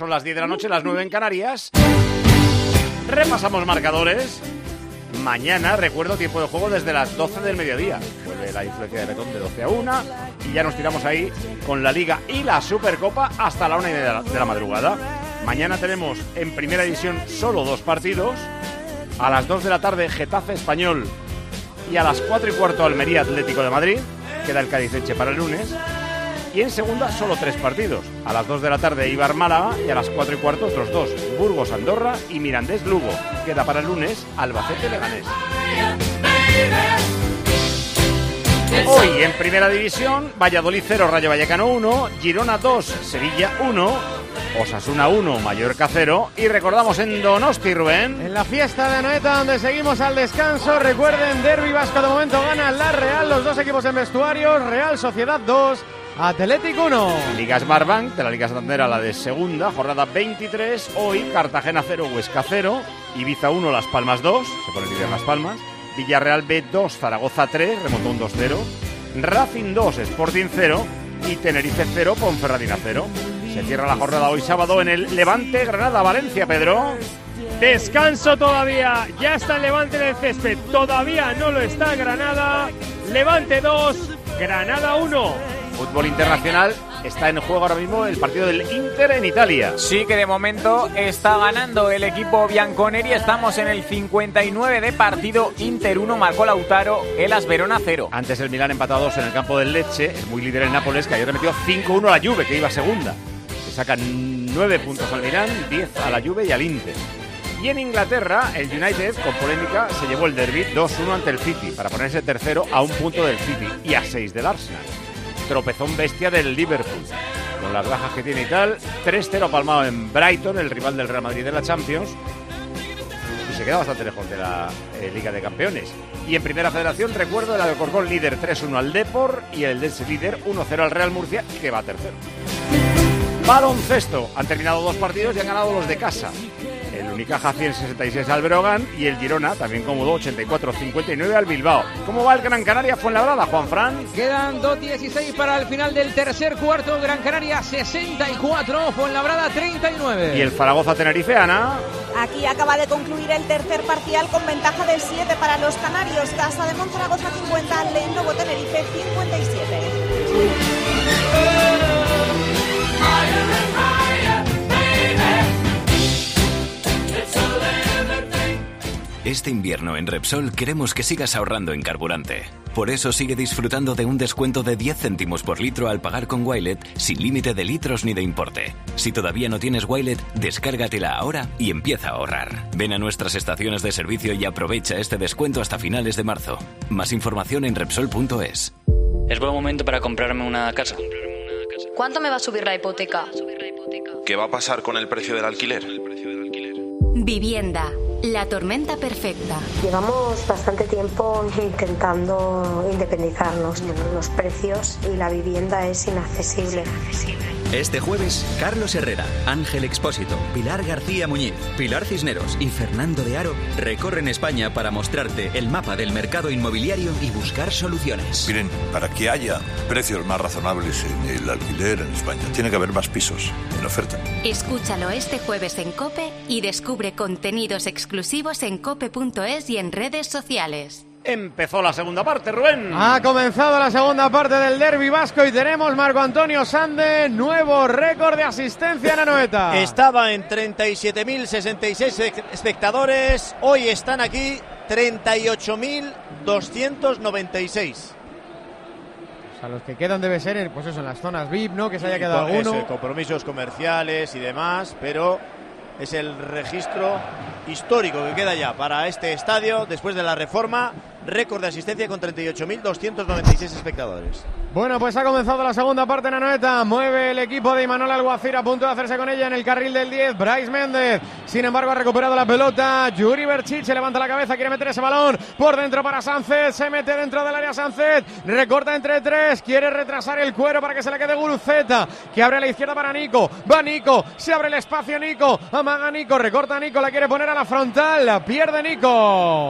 son las 10 de la noche, las 9 en Canarias. Repasamos marcadores. Mañana, recuerdo, tiempo de juego desde las 12 del mediodía. Vuelve la influencia de Betón de 12 a 1 y ya nos tiramos ahí con la Liga y la Supercopa hasta la 1:30 de la madrugada. Mañana tenemos en primera división solo 2 partidos. A las 2 de la tarde Getafe Español y a las 4:15 Almería Atlético de Madrid. Queda el Cádiz-Elche para el lunes. Y en segunda solo 3 partidos. A las 2 de la tarde Eibar Málaga y a las 4:15 otros 2. Burgos Andorra y Mirandés Lugo. Queda para el lunes Albacete Leganés. Hoy en primera división, Valladolid 0, Rayo Vallecano 1, Girona 2, Sevilla 1, Osasuna 1, Mallorca 0 y recordamos en Donosti, Rubén. En la fiesta de Anoeta, donde seguimos al descanso, recuerden, Derbi Vasco de momento gana la Real, los 2 equipos en vestuarios, Real Sociedad 2, Atlético 1. Liga Smartbank, de la Liga Santander a la de segunda, jornada 23, hoy Cartagena 0, Huesca 0, Ibiza 1, Las Palmas 2, se pone líder Las Palmas, Villarreal B 2, Zaragoza 3, remontó un 2-0, Racing 2, Sporting 0 y Tenerife 0, Ponferradina 0. Se cierra la jornada hoy sábado en el Levante Granada-Valencia, Pedro. Descanso todavía, ya está el Levante en el césped, todavía no lo está Granada. Levante 2, Granada 1. Fútbol internacional, está en juego ahora mismo el partido del Inter en Italia. Sí, que de momento está ganando el equipo bianconeri. Estamos en el 59 de partido. Inter 1, marcó Lautaro, Hellas Verona 0. Antes el Milán empató a 2 en el campo del Lecce. Es muy líder el Nápoles, que ayer le metió 5-1 a la Juve, que iba segunda. Le sacan 9 puntos al Milán, 10 a la Juve y al Inter. Y en Inglaterra, el United, con polémica, se llevó el derbi 2-1 ante el City, para ponerse tercero a 1 punto del City y a 6 del Arsenal. Tropezón bestia del Liverpool, con las bajas que tiene y tal. 3-0 palmado en Brighton, el rival del Real Madrid de la Champions, y se queda bastante lejos de la Liga de Campeones. Y en Primera Federación, recuerdo, el Alcorcón líder 3-1 al Depor y el Elche líder 1-0 al Real Murcia, que va tercero. Baloncesto, han terminado 2 partidos y han ganado los de casa. El Unicaja 166 al Breogán y el Girona también cómodo 84-59 al Bilbao. ¿Cómo va el Gran Canaria Fuenlabrada, Juanfran? Quedan 2:16 para el final del tercer cuarto. Gran Canaria 64, Fuenlabrada 39. ¿Y el Zaragoza Tenerife, Ana? Aquí acaba de concluir el tercer parcial con ventaja de 7 para los canarios. Casa de Monzaragoza 50, Lenovo Tenerife 57. Este invierno en Repsol queremos que sigas ahorrando en carburante. Por eso sigue disfrutando de un descuento de 10 céntimos por litro al pagar con Wilet sin límite de litros ni de importe. Si todavía no tienes Wilet, descárgatela ahora y empieza a ahorrar. Ven a nuestras estaciones de servicio y aprovecha este descuento hasta finales de marzo. Más información en Repsol.es. Es buen momento para comprarme una casa. ¿Cuánto me va a subir la hipoteca? ¿Qué va a pasar con el precio del alquiler? Vivienda, la tormenta perfecta. Llevamos bastante tiempo intentando independizarnos. Los precios y la vivienda es inaccesible. Este jueves, Carlos Herrera, Ángel Expósito, Pilar García Muñiz, Pilar Cisneros y Fernando de Aro recorren España para mostrarte el mapa del mercado inmobiliario y buscar soluciones. Miren, para que haya precios más razonables en el alquiler en España, tiene que haber más pisos en oferta. Escúchalo este jueves en COPE y descubre contenidos exclusivos en cope.es y en redes sociales. Empezó la segunda parte, Rubén. Ha comenzado la segunda parte del derbi vasco y tenemos Marco Antonio Sande, nuevo récord de asistencia en Anoeta. Estaba en 37.066 espectadores, hoy están aquí 38.296. O sea, los que quedan debe ser, pues eso, en las zonas VIP, ¿no? Que se haya quedado alguno. Eso, compromisos comerciales y demás, pero es el registro histórico que queda ya para este estadio después de la reforma. Récord de asistencia con 38.296 espectadores. Bueno, pues ha comenzado la segunda parte en Anoeta. Mueve el equipo de Imanol Alguacil, a punto de hacerse con ella en el carril del 10. Bryce Méndez, sin embargo, ha recuperado la pelota. Yuri Berchich se levanta la cabeza, quiere meter ese balón por dentro para Sánchez. Se mete dentro del área Sánchez, recorta entre 3, quiere retrasar el cuero para que se le quede Guruceta, que abre a la izquierda para Nico. Va Nico, se abre el espacio Nico, amaga Nico, recorta Nico, la quiere poner a la frontal, la pierde Nico.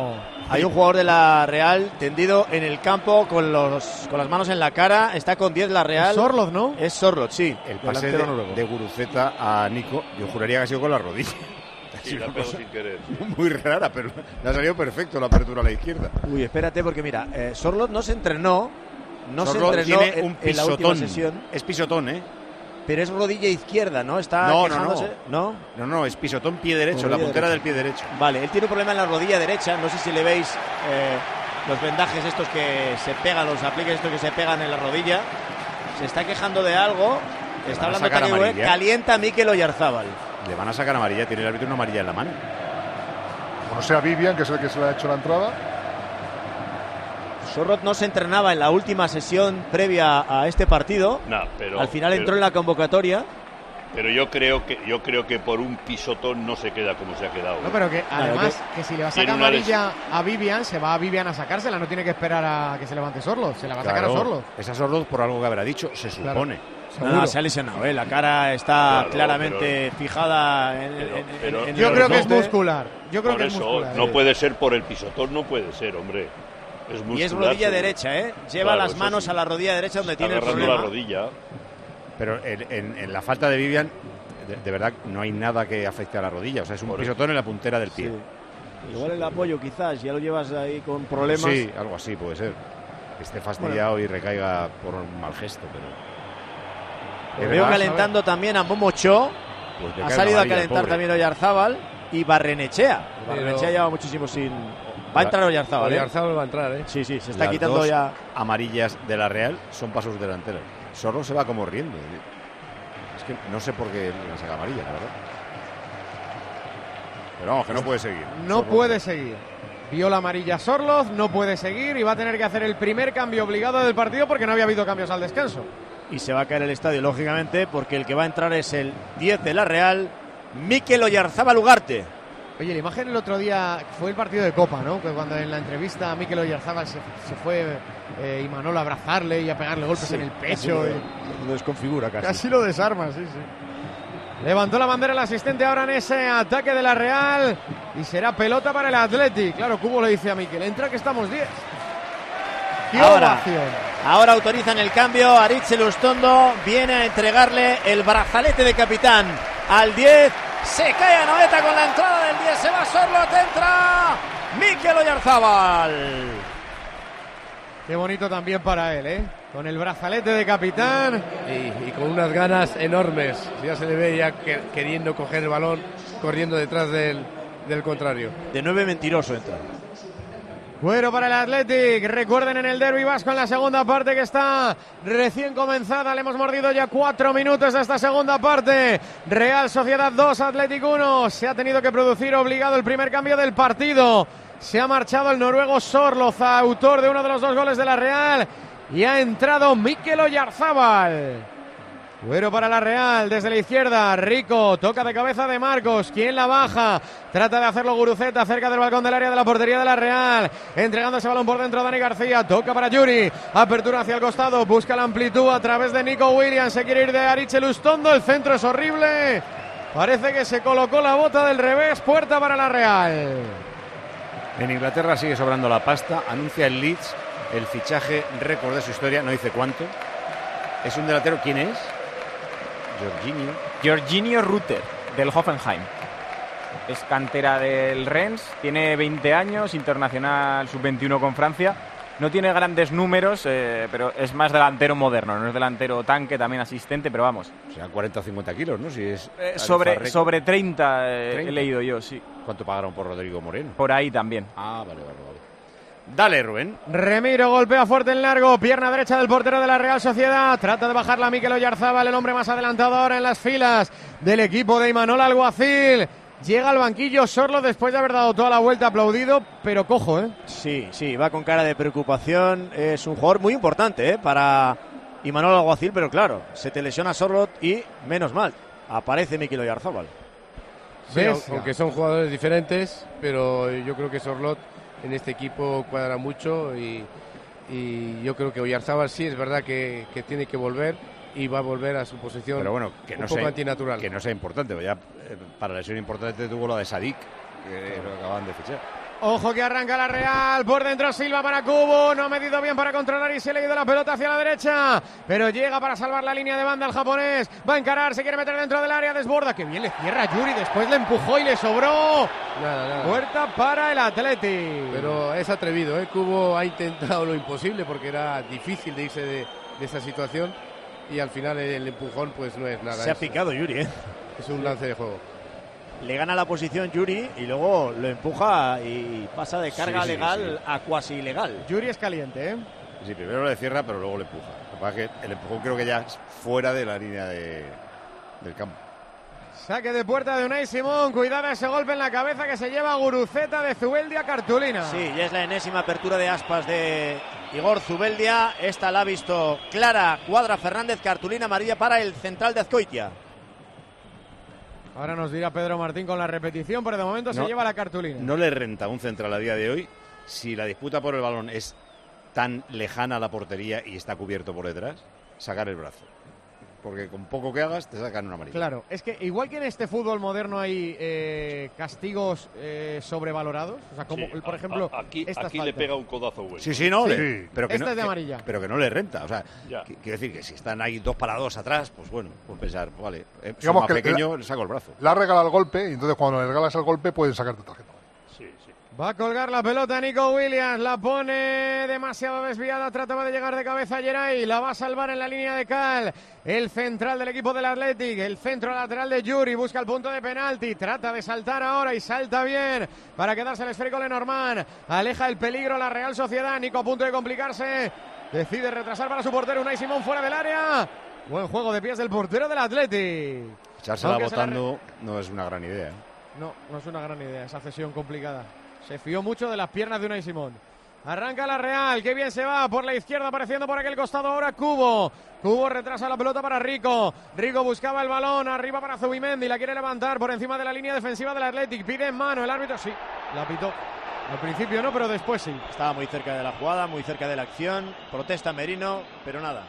Hay un jugador de la Real tendido en el campo con las manos en la cara. Está con 10 la Real. Es Sorloth, ¿no? Es Sorloth, sí. El pase de Guruceta a Nico, yo juraría que ha sido con la rodilla. Sí, la pegó sin querer. Muy rara, pero le ha salido perfecto la apertura a la izquierda. Uy, espérate, porque mira, Sorloth no se entrenó. Tiene un en la última pisotón. sesión. Es pisotón, ¿eh? Pero es rodilla izquierda, ¿no? Está quejándose. No, es pisotón pie derecho, la puntera del pie derecho. Vale, él tiene un problema en la rodilla derecha. No sé si le veis los vendajes estos que se pegan, los apliques estos que se pegan en la rodilla. Se está quejando de algo. Está hablando Takewe. Calienta a Mikel Oyarzábal. Le van a sacar amarilla, tiene el árbitro una amarilla en la mano. Bueno, sea Vivian, que es el que se le ha hecho la entrada. Sorloth no se entrenaba en la última sesión previa a este partido. Al final entró en la convocatoria. Pero yo creo que por un pisotón no se queda como se ha quedado. No, pero que además que si le va a sacar amarilla a Vivian, se va a Vivian a sacársela, no tiene que esperar a que se levante Sorloth, se la va a sacar a Sorloth. Esa Sorloth por algo que habrá dicho, se supone. No, se ha lesionado, la cara está claramente fijada en yo creo que es muscular. Yo creo que es muscular. No puede ser por el pisotón, no puede ser, hombre. Y es rodilla derecha, lleva las manos a la rodilla derecha donde tiene el problema. La rodilla. Pero en la falta de Vivian, de verdad, no hay nada que afecte a la rodilla. O sea, es un pisotón en la puntera del pie. Sí. Igual el apoyo, quizás, ya lo llevas ahí con problemas. Sí, algo así puede ser. Que esté fastidiado y recaiga por un mal gesto, pero... Veo calentando también a Momo Cho. Pues ha salido a calentar también Oyarzábal y Barrenechea. Barrenechea lleva muchísimo sin... Va a entrar Oyarzábal. Oyarzábal va a entrar, Sí, se está las quitando dos ya. Amarillas de la Real son pasos delanteros. Sorloth se va como riendo. Es que no sé por qué le saca amarilla, la verdad. Pero vamos, que no puede seguir. No puede seguir. Vio la amarilla Sorloth, no puede seguir y va a tener que hacer el primer cambio obligado del partido porque no había habido cambios al descanso. Y se va a caer el estadio, lógicamente, porque el que va a entrar es el 10 de la Real, Mikel Oyarzábal Ugarte. Oye, la imagen el otro día fue el partido de Copa, ¿no? Que cuando en la entrevista a Mikel Oyarzábal se fue Imanol a abrazarle y a pegarle golpes en el pecho. Lo desconfigura casi. Casi lo desarma, sí. Levantó la bandera el asistente ahora en ese ataque de la Real y será pelota para el Athletic. Claro, Cubo le dice a Mikel, entra que estamos 10. Ahora autorizan el cambio. Aritz Elustondo viene a entregarle el brazalete de capitán al 10. Se cae Anoeta con la entrada del 10. Se va Sorloth, entra Mikel Oyarzábal. Qué bonito también para él, con el brazalete de capitán. Y con unas ganas enormes. Ya se le ve ya queriendo coger el balón, corriendo detrás del contrario. De 9 mentiroso entra. Bueno para el Athletic. Recuerden en el derbi vasco en la segunda parte que está recién comenzada. Le hemos mordido ya 4 minutos de esta segunda parte. Real Sociedad 2, Athletic 1. Se ha tenido que producir obligado el primer cambio del partido. Se ha marchado el noruego Sorloth, autor de uno de los 2 goles de la Real. Y ha entrado Mikel Oyarzábal. Bueno para la Real, desde la izquierda, Rico, toca de cabeza de Marcos, ¿quién la baja? Trata de hacerlo Guruceta, cerca del balcón del área de la portería de la Real, entregando ese balón por dentro Dani García, toca para Yuri, apertura hacia el costado, busca la amplitud a través de Nico Williams, se quiere ir de Aritz Elustondo, el centro es horrible, parece que se colocó la bota del revés, puerta para la Real. En Inglaterra sigue sobrando la pasta, anuncia el Leeds, el fichaje récord de su historia, no dice cuánto, es un delantero, ¿quién es? Jorginho Rutter, del Hoffenheim. Es cantera del Rennes, tiene 20 años, internacional sub-21 con Francia. No tiene grandes números, pero es más delantero moderno, no es delantero tanque, también asistente, pero vamos. O sea, 40 o 50 kilos, ¿no? Si es sobre 30, he leído yo, sí. ¿Cuánto pagaron por Rodrigo Moreno? Por ahí también. Ah, vale. Dale, Rubén. Remiro golpea fuerte en largo, pierna derecha del portero de la Real Sociedad. Trata de bajarla Mikel Oyarzábal, el hombre más adelantado ahora en las filas del equipo de Imanol Alguacil. Llega al banquillo Sorloth después de haber dado toda la vuelta, aplaudido, pero cojo, Sí, va con cara de preocupación. Es un jugador muy importante, para Imanol Alguacil, pero claro, se te lesiona Sorloth y menos mal, aparece Mikel Oyarzábal. Sí, aunque son jugadores diferentes, pero yo creo que Sorloth en este equipo cuadra mucho y yo creo que Oyarzábal sí es verdad que tiene que volver y va a volver a su posición, pero bueno, que un no poco sea antinatural. Que no sea importante, ya para lesión importante tuvo la de Sadik, que lo acaban de fichar. Ojo que arranca la Real, por dentro Silva para Kubo, no ha medido bien para controlar y se le ha ido la pelota hacia la derecha, pero llega para salvar la línea de banda el japonés, va a encarar, se quiere meter dentro del área, desborda, que bien le cierra Yuri, después le empujó y le sobró. Nada. Puerta para el Athletic. Pero es atrevido, Kubo ha intentado lo imposible porque era difícil de irse de esa situación y al final el empujón pues no es nada. Se ha picado Yuri, Es un lance de juego. Le gana la posición Yuri y luego lo empuja y pasa de carga legal a cuasi ilegal. Yuri es caliente, Sí, primero le cierra, pero luego le empuja. Lo que pasa es que el empujón creo que ya es fuera de la línea del campo. Saque de puerta de Unai Simón, cuidado ese golpe en la cabeza que se lleva Guruceta de Zubeldia Cartulina. Sí, ya es la enésima apertura de aspas de Igor Zubeldia. Esta la ha visto clara, cuadra Fernández, cartulina amarilla para el central de Azcoitia. Ahora nos dirá Pedro Martín con la repetición, pero de momento se lleva la cartulina. No le renta a un central a día de hoy si la disputa por el balón es tan lejana a la portería y está cubierto por detrás, sacar el brazo. Porque con poco que hagas te sacan una amarilla. Claro, es que igual que en este fútbol moderno hay castigos sobrevalorados, o sea, como por ejemplo aquí le pega un codazo bueno. Sí, no, pero que esta no, es de amarilla. Pero que no le renta, o sea, quiero decir que si están ahí 2-2 atrás, pues bueno, pues pensar, vale, digamos más que pequeño, le saco el brazo. Le ha regalado el golpe y entonces cuando le regalas el golpe pueden sacarte tarjeta. Va a colgar la pelota Nico Williams, la pone demasiado desviada, trataba de llegar de cabeza a Geray, la va a salvar en la línea de Cal, el central del equipo del Athletic, el centro lateral de Yuri, busca el punto de penalti, trata de saltar ahora y salta bien para quedarse el esférico Lenormand, aleja el peligro la Real Sociedad, Nico a punto de complicarse, decide retrasar para su portero Unai Simón fuera del área, buen juego de pies del portero del Athletic. Echársela botando no es una gran idea. No es una gran idea, esa cesión complicada. Se fió mucho de las piernas de Unai Simón. Arranca la Real, qué bien se va por la izquierda, apareciendo por aquel costado ahora Kubo. Kubo retrasa la pelota para Rico. Rico buscaba el balón, arriba para Zubimendi, la quiere levantar por encima de la línea defensiva del Athletic. Pide en mano, el árbitro sí, la pitó. Al principio no, pero después sí. Estaba muy cerca de la jugada, muy cerca de la acción. Protesta Merino, pero nada.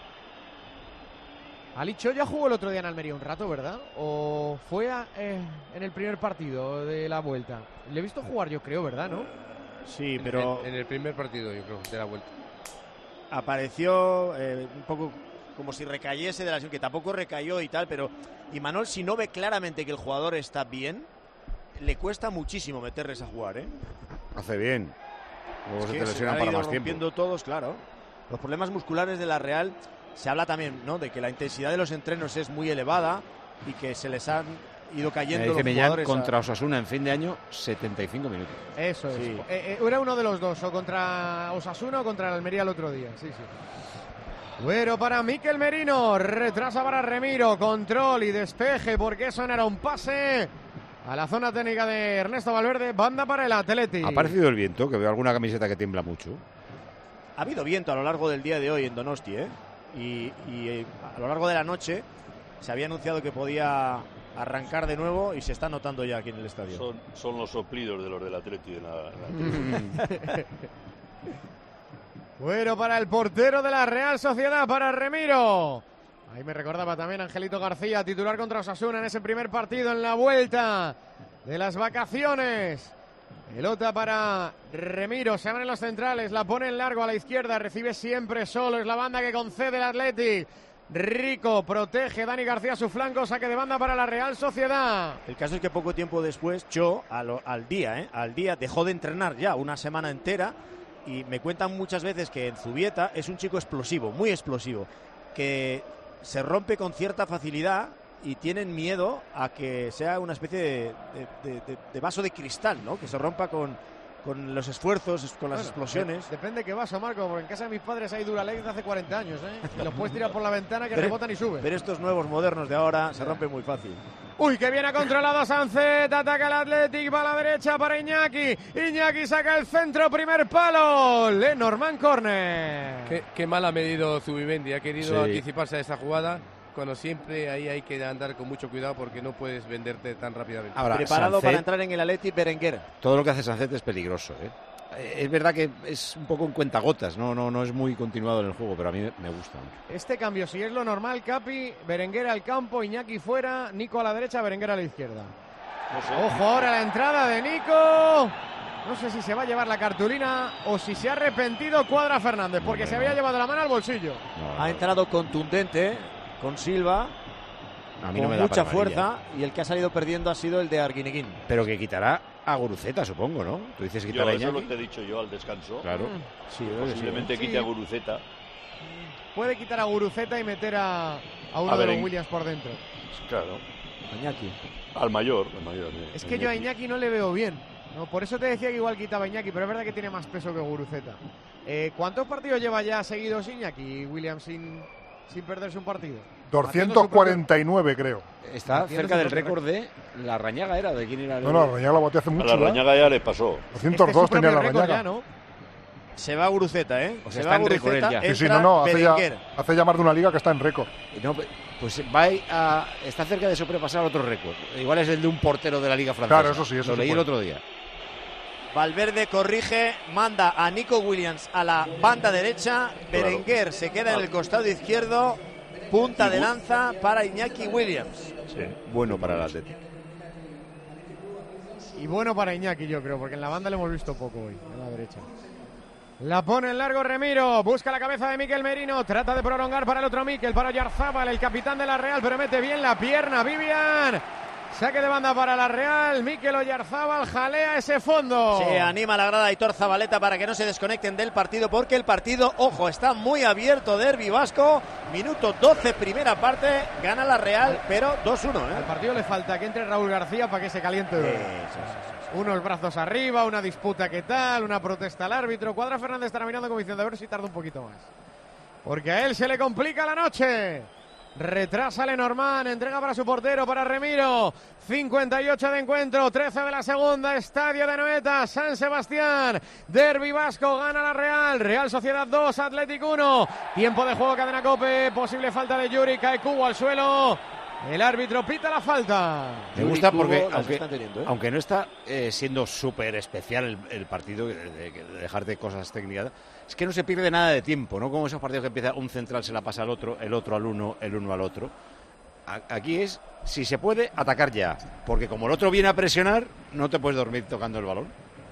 Alicho ya jugó el otro día en Almería un rato, ¿verdad? ¿O fue en el primer partido de la vuelta? Le he visto jugar, yo creo, ¿verdad? ¿No? Sí, pero en el primer partido, yo creo, de la vuelta. Apareció un poco como si recayese de la lesión, que tampoco recayó y tal, pero Imanol, si no ve claramente que el jugador está bien, le cuesta muchísimo meterles a jugar, Hace bien. Luego es se que te lesionan para más tiempo. Todos, claro. Los problemas musculares de la Real, se habla también, ¿no?, de que la intensidad de los entrenos es muy elevada y que se les han ido cayendo los jugadores. Contra Osasuna en fin de año, 75 minutos. Eso es. Sí. Era uno de los dos, o contra Osasuna o contra el Almería el otro día. Sí. Bueno, para Mikel Merino, retrasa para Remiro, control y despeje, porque eso no era un pase a la zona técnica de Ernesto Valverde, banda para el Athletic. Ha aparecido el viento, que veo alguna camiseta que tiembla mucho. Ha habido viento a lo largo del día de hoy en Donosti, y a lo largo de la noche se había anunciado que podía arrancar de nuevo y se está notando ya aquí en el estadio. Son los soplidos de los del Atleti en la Bueno, para el portero de la Real Sociedad, para Remiro. Ahí me recordaba también Angelito García, titular contra Osasuna en ese primer partido en la vuelta de las vacaciones. Pelota para Remiro, se abren los centrales, la pone en largo a la izquierda, recibe siempre solo, es la banda que concede el Athletic. Rico protege Dani García su flanco, saque de banda para la Real Sociedad. El caso es que poco tiempo después, Cho, al día dejó de entrenar ya una semana entera, y me cuentan muchas veces que en Zubieta es un chico explosivo, muy explosivo, que se rompe con cierta facilidad y tienen miedo a que sea una especie de vaso de cristal, ¿no?, que se rompa con los esfuerzos, con las explosiones. Depende qué vaso, Marco, porque en casa de mis padres hay Duralex de hace 40 años, y los puedes tirar por la ventana que rebotan y suben. Pero estos nuevos modernos de ahora se rompen muy fácil. Uy, que viene controlado Sancet, ataca el Athletic, va a la derecha para Iñaki. Iñaki saca el centro, primer palo. Lenormand corner. Qué mal ha medido Zubimendi, ha querido anticiparse a esa jugada, cuando siempre ahí hay que andar con mucho cuidado porque no puedes venderte tan rápidamente. Ahora, preparado Sancet, para entrar en el Athletic, Berenguer. Todo lo que hace Sancet es peligroso, Es verdad que es un poco en cuentagotas, no es muy continuado en el juego, pero a mí me gusta mucho. Este cambio, si es lo normal, Capi, Berenguer al campo, Iñaki fuera, Nico a la derecha, Berenguer a la izquierda. No sé. Ojo ahora la entrada de Nico. No sé si se va a llevar la cartulina o si se ha arrepentido Cuadra Fernández, porque se había llevado la mano al bolsillo. Ha entrado contundente con Silva, A mí con no me da mucha para fuerza, amarilla. y el que ha salido perdiendo ha sido el de Arguineguín. Pero que quitará a Guruceta, supongo, ¿no? Tú dices Yo, quitar a eso es lo Iñaki. que te he dicho yo al descanso. Claro. Sí, Posiblemente sí. quite a Guruceta. Puede quitar a Guruceta y meter a uno A de los Beren- Williams por dentro. Claro. Iñaki. Al mayor. Es que yo a Iñaki no le veo bien. No, por eso te decía que igual quitaba a Iñaki, pero es verdad que tiene más peso que Guruceta. ¿Cuántos partidos lleva ya seguidos Iñaki Williams sin perderse un partido? 249, creo. Está cerca del récord de la Rañaga, ¿era? ¿De quién era? No, la Rañaga la batió hace mucho. A la Rañaga ya le pasó. 202 tenía la Rañaga. Se va Guruceta, ¿eh? O sea, se está va en récord él Guruceta, ya. Sí, entra no, Berenguer. hace ya más de una liga que está en récord. No, pues está cerca de sobrepasar otro récord. Igual es el de un portero de la Liga Francesa. Claro, eso sí, eso Lo se leí el puede. otro día. Valverde corrige, manda a Nico Williams a la banda derecha. Berenguer se queda en el costado izquierdo. Punta de lanza para Iñaki Williams. Sí. Bueno para el Atlético. Y bueno para Iñaki, yo creo, porque en la banda le hemos visto poco hoy, en la derecha. La pone en largo Remiro, busca la cabeza de Miquel Merino, trata de prolongar para el otro Miquel, para Oyarzábal, el capitán de la Real, pero mete bien la pierna, Vivian. Saque de banda para la Real, Miquel Oyarzábal jalea ese fondo. Se anima la grada Aitor Zabaleta para que no se desconecten del partido, porque el partido, ojo, está muy abierto. Derbi vasco, minuto 12, primera parte, gana la Real, pero 2-1. Al partido le falta que entre Raúl García para que se caliente. Unos brazos arriba, una disputa que tal, una protesta al árbitro. Cuadra Fernández estará mirando como diciendo a ver si tarda un poquito más, porque a él se le complica la noche. Retrasa Lenormand, entrega para su portero, para Remiro. 58 de encuentro, 13 de la segunda, Estadio de Anoeta, San Sebastián. Derbi vasco, gana la Real. Real Sociedad 2, Athletic 1. Tiempo de juego, cadena COPE. Posible falta de Yuri, cae Cubo al suelo. El árbitro pita la falta. Me gusta porque, Cubo las están teniendo, ¿eh? aunque no está siendo súper especial el partido, de dejarte cosas técnicas, es que no se pierde nada de tiempo, ¿no? Como esos partidos que empieza un central se la pasa al otro, el otro al uno, el uno al otro. Aquí es, si se puede, atacar ya, porque como el otro viene a presionar, no te puedes dormir tocando el balón.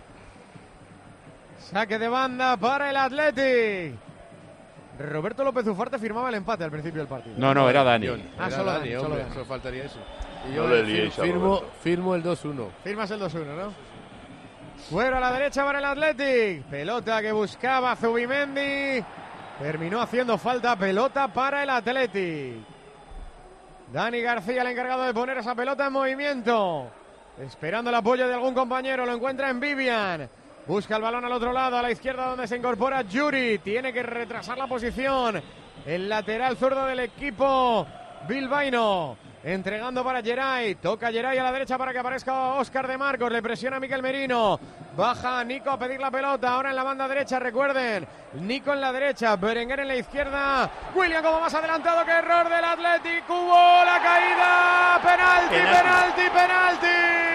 Saque de banda para el Athletic. Roberto López Ufarte firmaba el empate al principio del partido. No, era Dani. Ah, Era solo Dani, Dani, hombre, solo Dani. solo faltaría eso. Y No yo le liéis a Roberto. firmo el 2-1. Firmas el 2-1, ¿no? Fuera a la derecha para el Athletic. Pelota que buscaba Zubimendi. Terminó haciendo falta, pelota para el Athletic. Dani García, el encargado de poner esa pelota en movimiento. Esperando el apoyo de algún compañero, lo encuentra en Vivian. Busca el balón al otro lado, a la izquierda donde se incorpora Yuri. Tiene que retrasar la posición. El lateral zurdo del equipo bilbaíno. Entregando para Geray. Toca Geray a la derecha para que aparezca Óscar de Marcos. Le presiona Miquel Merino. Baja Nico a pedir la pelota. Ahora en la banda derecha, recuerden. Nico en la derecha, Berenguer en la izquierda. William como más adelantado. ¡Qué error del Athletic! ¡Hubo la caída! ¡Penalti!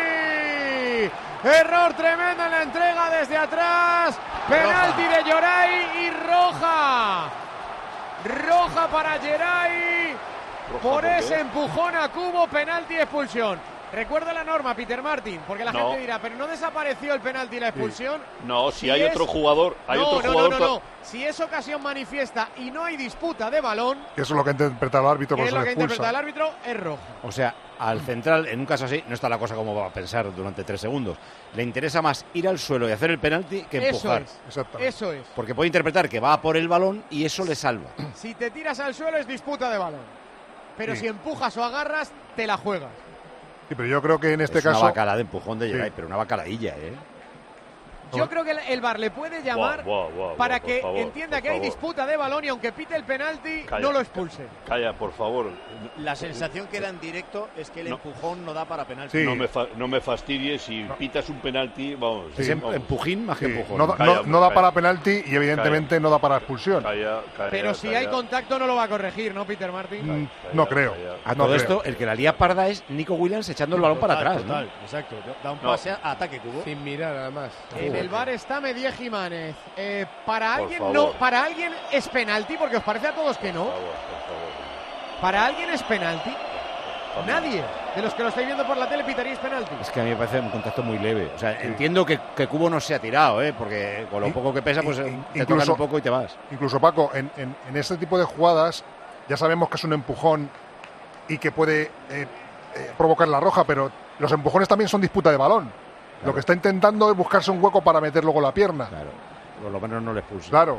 Error tremendo en la entrega desde atrás. Penalti de Geray y roja. Roja para Geray. Por ese empujón a Cubo, penalti y expulsión. Recuerda la norma, Peter Martin, porque la gente dirá, pero no desapareció el penalti y la expulsión. No, si hay otro jugador, No. Si es ocasión manifiesta y no hay disputa de balón, Eso es lo que ha interpretado el árbitro, que por es eso lo le que interpreta el expulsa. árbitro, es roja. O sea, al central, en un caso así, no está la cosa como va a pensar durante 3 segundos. Le interesa más ir al suelo y hacer el penalti que empujar. Eso es. Porque puede interpretar que va a por el balón y eso le salva. Si te tiras al suelo es disputa de balón. Pero si empujas o agarras, te la juegas. Sí, pero yo creo que en este es caso... una bacalada de empujón de Geray, Sí. pero una bacaladilla, ¿eh? Yo creo que el VAR le puede llamar para que entienda que hay disputa de balón y aunque pite el penalti, Calla, no lo expulse. Calla, por favor. La sensación que da en directo es que el empujón no da para penalti. Sí. No me fastidies, si pitas un penalti, vamos. Es vamos. empujín más que Sí, empujón. no da para penalti y evidentemente no da para expulsión. Pero si hay contacto no lo va a corregir, ¿no, Peter Martin? No creo. A No todo creo. esto, el que la lía parda es Nico Williams echando el balón para atrás, ¿no? Exacto. Da un pase a ataque, Cubo. Sin mirar, además. En el VAR está Medía Jiménez. Para Por alguien favor. no, para alguien es penalti, porque os parece a todos que no. Por favor. Para alguien es penalti. Nadie. de los que lo estáis viendo por la tele, pitaríais penalti. Es que a mí me parece un contacto muy leve. O sea, entiendo que Cubo no se ha tirado, porque con lo poco que pesa, pues te tocan un poco y te vas. Incluso, Paco, en este tipo de jugadas ya sabemos que es un empujón y que puede provocar la roja, pero los empujones también son disputa de balón. Claro. Lo que está intentando es buscarse un hueco para meter luego la pierna. Claro, por lo menos no le expulsa. Claro.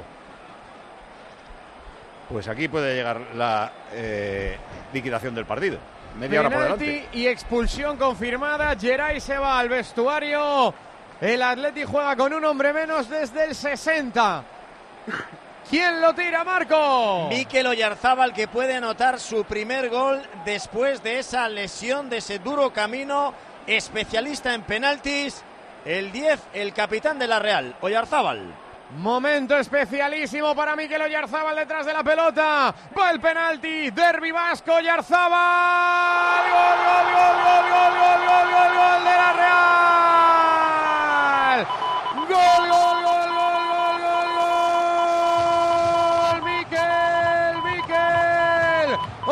Pues aquí puede llegar la liquidación del partido. Media hora por delante. Y expulsión confirmada. Geray se va al vestuario. El Atleti juega con un hombre menos desde el 60. ¿Quién lo tira, Marco? Mikel Oyarzábal, que puede anotar su primer gol después de esa lesión, de ese duro camino. Especialista en penaltis, el 10, el capitán de la Real, Oyarzábal. Momento especialísimo para Mikel Oyarzábal detrás de la pelota. Va el penalti, derbi vasco, Oyarzábal. Gol, gol, gol, gol, gol, gol, gol, gol, gol de la Real. Gol, gol, gol, gol, gol, gol, gol. Mikel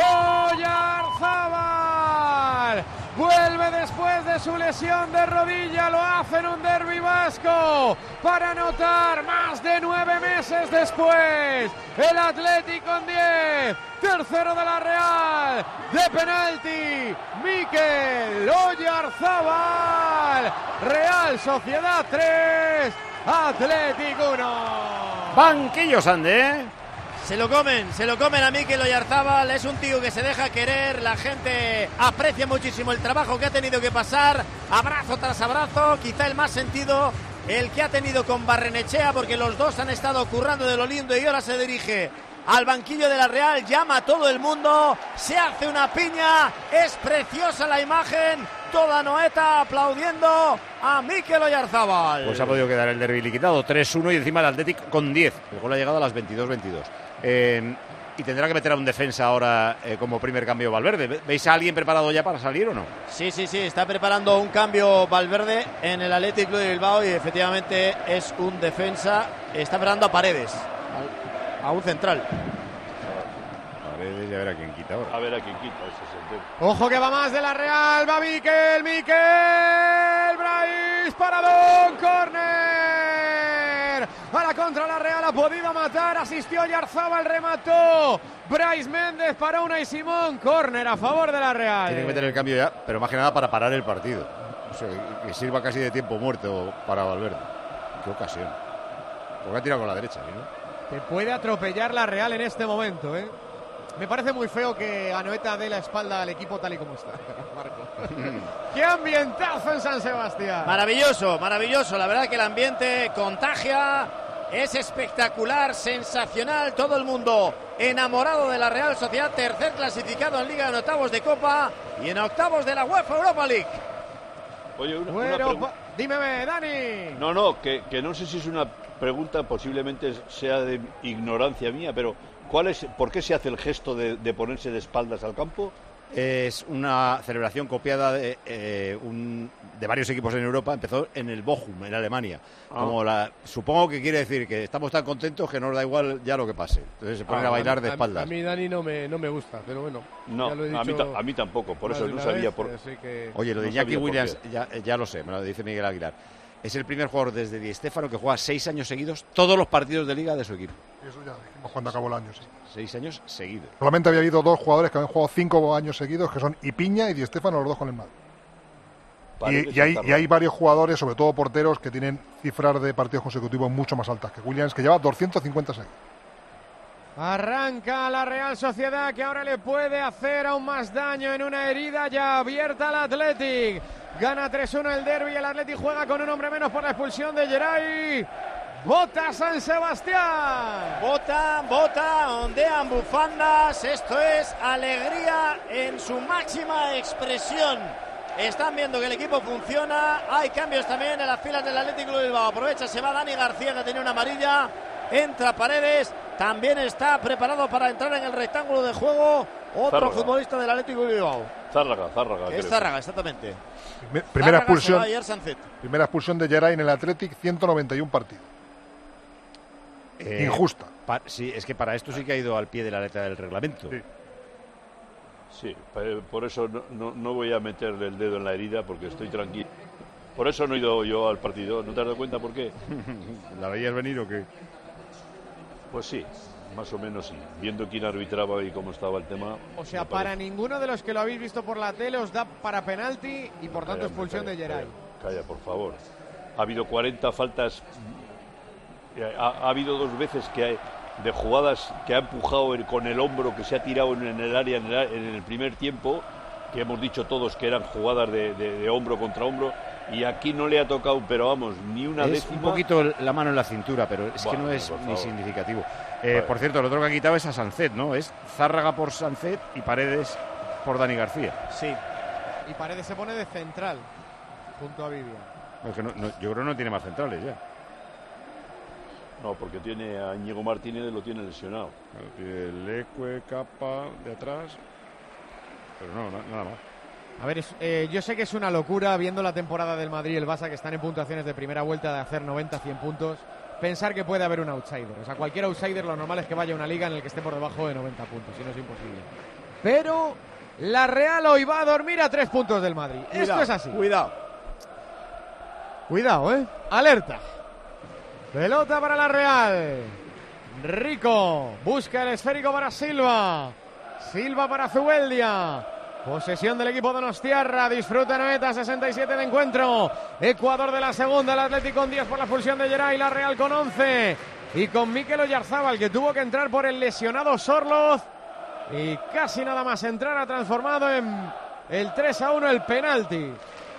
Oyarzábal. Vuelve después de su lesión de rodilla, lo hace en un derbi vasco para anotar más de 9 meses después. El Athletic con 10, tercero de la Real, de penalti, Mikel Oyarzábal. Real Sociedad 3, Athletic 1. Banquillo Sande, Se lo comen a Mikel Oyarzábal. Es un tío que se deja querer. La gente aprecia muchísimo el trabajo que ha tenido que pasar. Abrazo tras abrazo. Quizá el más sentido, el que ha tenido con Barrenechea, porque los dos han estado currando de lo lindo y ahora se dirige al banquillo de la Real. Llama a todo el mundo. Se hace una piña. Es preciosa la imagen. Toda Anoeta aplaudiendo a Mikel Oyarzábal. Pues ha podido quedar el derbi liquidado 3-1 y encima el Athletic con 10. El gol ha llegado a las 22-22. Y tendrá que meter a un defensa ahora como primer cambio Valverde. ¿Veis a alguien preparado ya para salir o no? Sí, está preparando un cambio Valverde en el Athletic Club de Bilbao y efectivamente es un defensa. Está preparando a Paredes, a un central. Paredes, ya verá quién quita ahora. A ver a quién quita, ese es el tema. Ojo que va más de la Real, va Mikel Brais, paradón, córner. A la contra la Real, ha podido matar, asistió Oyarzábal, remató Brais Méndez para Unai Simón, córner a favor de la Real. Tiene que meter el cambio ya, pero más que nada para parar el partido. O sea, que sirva casi de tiempo muerto para Valverde. Qué ocasión. Porque ha tirado con la derecha, ¿no? Te puede atropellar la Real en este momento, ¿eh? Me parece muy feo que Anoeta dé la espalda al equipo tal y como está, Marco. ¡Qué ambientazo en San Sebastián! Maravilloso. La verdad que el ambiente contagia. Es espectacular, sensacional. Todo el mundo enamorado de la Real Sociedad. Tercer clasificado en Liga, en octavos de Copa y en octavos de la UEFA Europa League. Oye, dime, Dani. No, que no sé si es una pregunta, posiblemente sea de ignorancia mía, pero ¿por qué se hace el gesto de ponerse de espaldas al campo? Es una celebración copiada de varios equipos en Europa. Empezó en el Bochum, en Alemania. Supongo que quiere decir que estamos tan contentos que nos da igual ya lo que pase. Entonces se ponen a bailar de espaldas. A mí, Dani, no me gusta, pero bueno. No, ya lo he dicho a mí tampoco, por eso no sabía. Oye, lo de Iñaki Williams, ya lo sé, me lo dice Miguel Aguilar. Es el primer jugador desde Di Stéfano que juega 6 años seguidos todos los partidos de Liga de su equipo. Eso ya dijimos cuando acabó el año, sí. 6 años seguidos. Solamente había habido 2 jugadores que habían jugado 5 años seguidos, que son Ipiña y Di Stéfano, los dos con el Madrid. Y hay varios jugadores, sobre todo porteros, que tienen cifras de partidos consecutivos mucho más altas que Williams, que lleva 256. Arranca la Real Sociedad, que ahora le puede hacer aún más daño en una herida ya abierta al Athletic. Gana 3-1 el derbi y el Athletic juega con un hombre menos por la expulsión de Geray. Vota San Sebastián. Vota, ondean bufandas. Esto es alegría en su máxima expresión. Están viendo que el equipo funciona. Hay cambios también en las filas del Athletic Club de Bilbao. Aprovecha, se va Dani García, que tenía una amarilla. Entra Paredes. También está preparado para entrar en el rectángulo de juego otro Zárraga, futbolista del Athletic Club de Bilbao. Zárraga. Es Zárraga, exactamente. Primera expulsión de Geray en el Athletic, 191 partidos. Injusta. Sí, es que para esto sí que ha ido al pie de la letra del reglamento. Sí, por eso no voy a meterle el dedo en la herida porque estoy tranquilo. Por eso no he ido yo al partido. ¿No te has dado cuenta por qué? ¿La veías venir o qué? Pues sí, más o menos sí. Viendo quién arbitraba y cómo estaba el tema. O sea, para ninguno de los que lo habéis visto por la tele os da para penalti y por tanto expulsión de Geray. Calla, por favor. Ha habido 40 faltas. Ha habido 2 veces de jugadas que ha empujado con el hombro, que se ha tirado en el área en el primer tiempo, que hemos dicho todos que eran jugadas de hombro contra hombro. Y aquí no le ha tocado, pero vamos, ni una décima. Un poquito la mano en la cintura, pero es que no es ni significativo. Por cierto, el otro que ha quitado es a Sancet, ¿no? Es Zárraga por Sancet y Paredes por Dani García. Sí. Y Paredes se pone de central, junto a Vivian. Yo creo que no tiene más centrales ya. No, porque tiene a Íñigo Martínez, lo tiene lesionado. Tiene Leque, Capa, de atrás. Pero no, nada más. A ver, yo sé que es una locura viendo la temporada del Madrid y el Barça, que están en puntuaciones de primera vuelta de hacer 90-100 puntos, pensar que puede haber un outsider. O sea, cualquier outsider lo normal es que vaya a una liga en la que esté por debajo de 90 puntos, si no es imposible. Pero la Real hoy va a dormir a 3 puntos del Madrid. Cuidado, esto es así. Cuidado, Alerta. Pelota para la Real. Rico busca el esférico para Silva. Silva para Zubeldia. Posesión del equipo donostiarra. Disfruta Anoeta, 67 de encuentro. Ecuador de la segunda. El Atlético con 10 por la expulsión de Geray. La Real con 11. Y con Mikel Oyarzábal, que tuvo que entrar por el lesionado Sorloz. Y casi nada más entrar ha transformado en el 3-1 el penalti.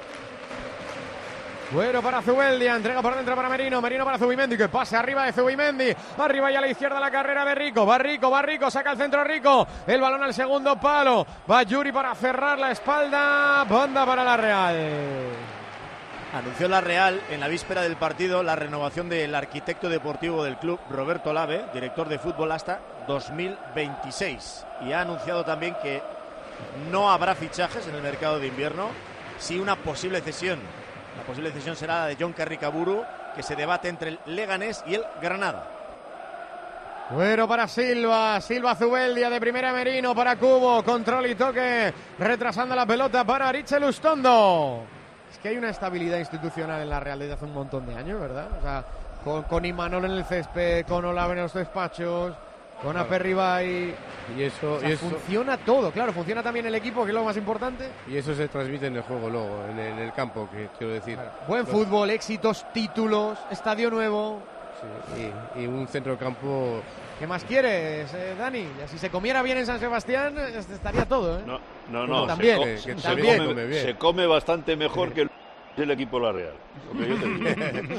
Bueno para Zubeldia, entrega por dentro para Merino para Zubimendi, que pase arriba de Zubimendi, arriba y a la izquierda la carrera de Rico, va Rico, saca el centro Rico, el balón al segundo palo, va Yuri para cerrar la espalda, banda para la Real. Anunció la Real en la víspera del partido la renovación del arquitecto deportivo del club, Roberto Lave, director de fútbol hasta 2026, y ha anunciado también que no habrá fichajes en el mercado de invierno, sí una posible cesión. La posible cesión será la de John Carricaburu, que se debate entre el Leganés y el Granada. Bueno para Silva Zubeldia de primera Merino para Cubo, control y toque, retrasando la pelota para Aritz Lustondo. Es que hay una estabilidad institucional en la Real desde hace un montón de años, ¿verdad? O sea, con Imanol en el césped, con Olave en los despachos, con Aperribay. Y eso funciona todo, claro, funciona también el equipo, que es lo más importante. Y eso se transmite en el juego luego, en el campo, que quiero decir. Claro. Buen fútbol, éxitos, títulos, estadio nuevo. Sí, y un centrocampo. ¿Qué más quieres, Dani? Si se comiera bien en San Sebastián, estaría todo, ¿eh? No, también, se come bastante mejor que el equipo de la Real. Porque yo te digo.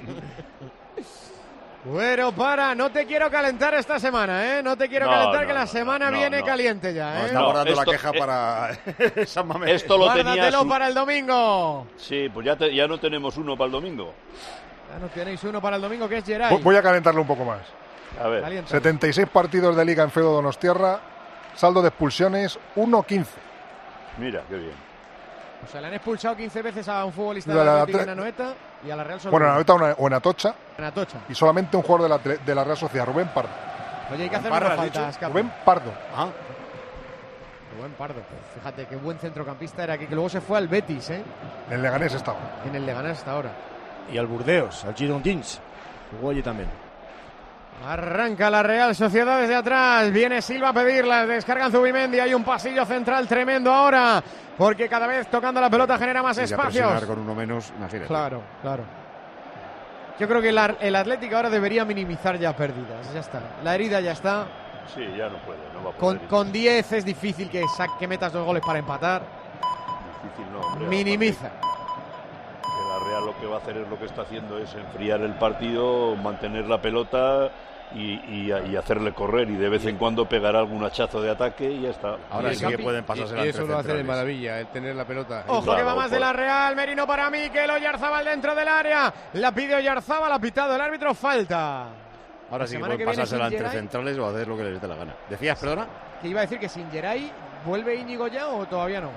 Bueno, no te quiero calentar esta semana, ¿eh? No te quiero calentar, que la semana viene caliente ya, ¿eh? Está guardando la queja para San Mamés. Esto lo Guárdatelo para el domingo. Sí, pues ya no tenemos uno para el domingo. Ya no tenéis uno para el domingo, que es Geray. Voy a calentarlo un poco más. A ver. Calienta. 76 partidos de Liga en Feudo Donostiarra, saldo de expulsiones 1-15. Mira, qué bien. O sea, le han expulsado 15 veces a un futbolista de la Atlético en Anoeta y a la Real solo. Bueno, en Anoeta o en Atocha. En Atocha. Y solamente un jugador de la Real Sociedad, Rubén Pardo. Oye, hay que hacer una falta. Rubén Pardo. Rubén Pardo. Fíjate qué buen centrocampista era aquí, que luego se fue al Betis, ¿eh? En el Leganés estaba. En el Leganés hasta ahora. Y al Burdeos, al Girondins. Jugó allí también. Arranca la Real Sociedad desde atrás. Viene Silva a pedirla. Descargan Zubimendi. Hay un pasillo central tremendo ahora. Porque cada vez tocando la pelota genera más espacios. Con uno menos, imagínate. Claro. Yo creo que el Atlético ahora debería minimizar ya pérdidas. Ya está. La herida ya está. Sí, ya no puede. No va a poder con 10 es difícil que metas 2 goles para empatar. Difícil no, hombre. Minimiza. Que la Real lo que va a hacer es lo que está haciendo, es enfriar el partido, mantener la pelota y hacerle correr, y de vez en cuando pegar algún hachazo de ataque y ya está. Ahora sí que pueden pasarse la. Y eso lo hace de maravilla, el tener la pelota. Ojo, claro, que va más de la Real. Merino para Mikel Oyarzábal dentro del área. La pide Oyarzábal, ha pitado el árbitro, falta. Ahora sí que pueden pasársela entre centrales o hacer lo que les dé la gana. ¿Decías, perdona? Que iba a decir que sin Geray, ¿vuelve Íñigo ya o todavía no?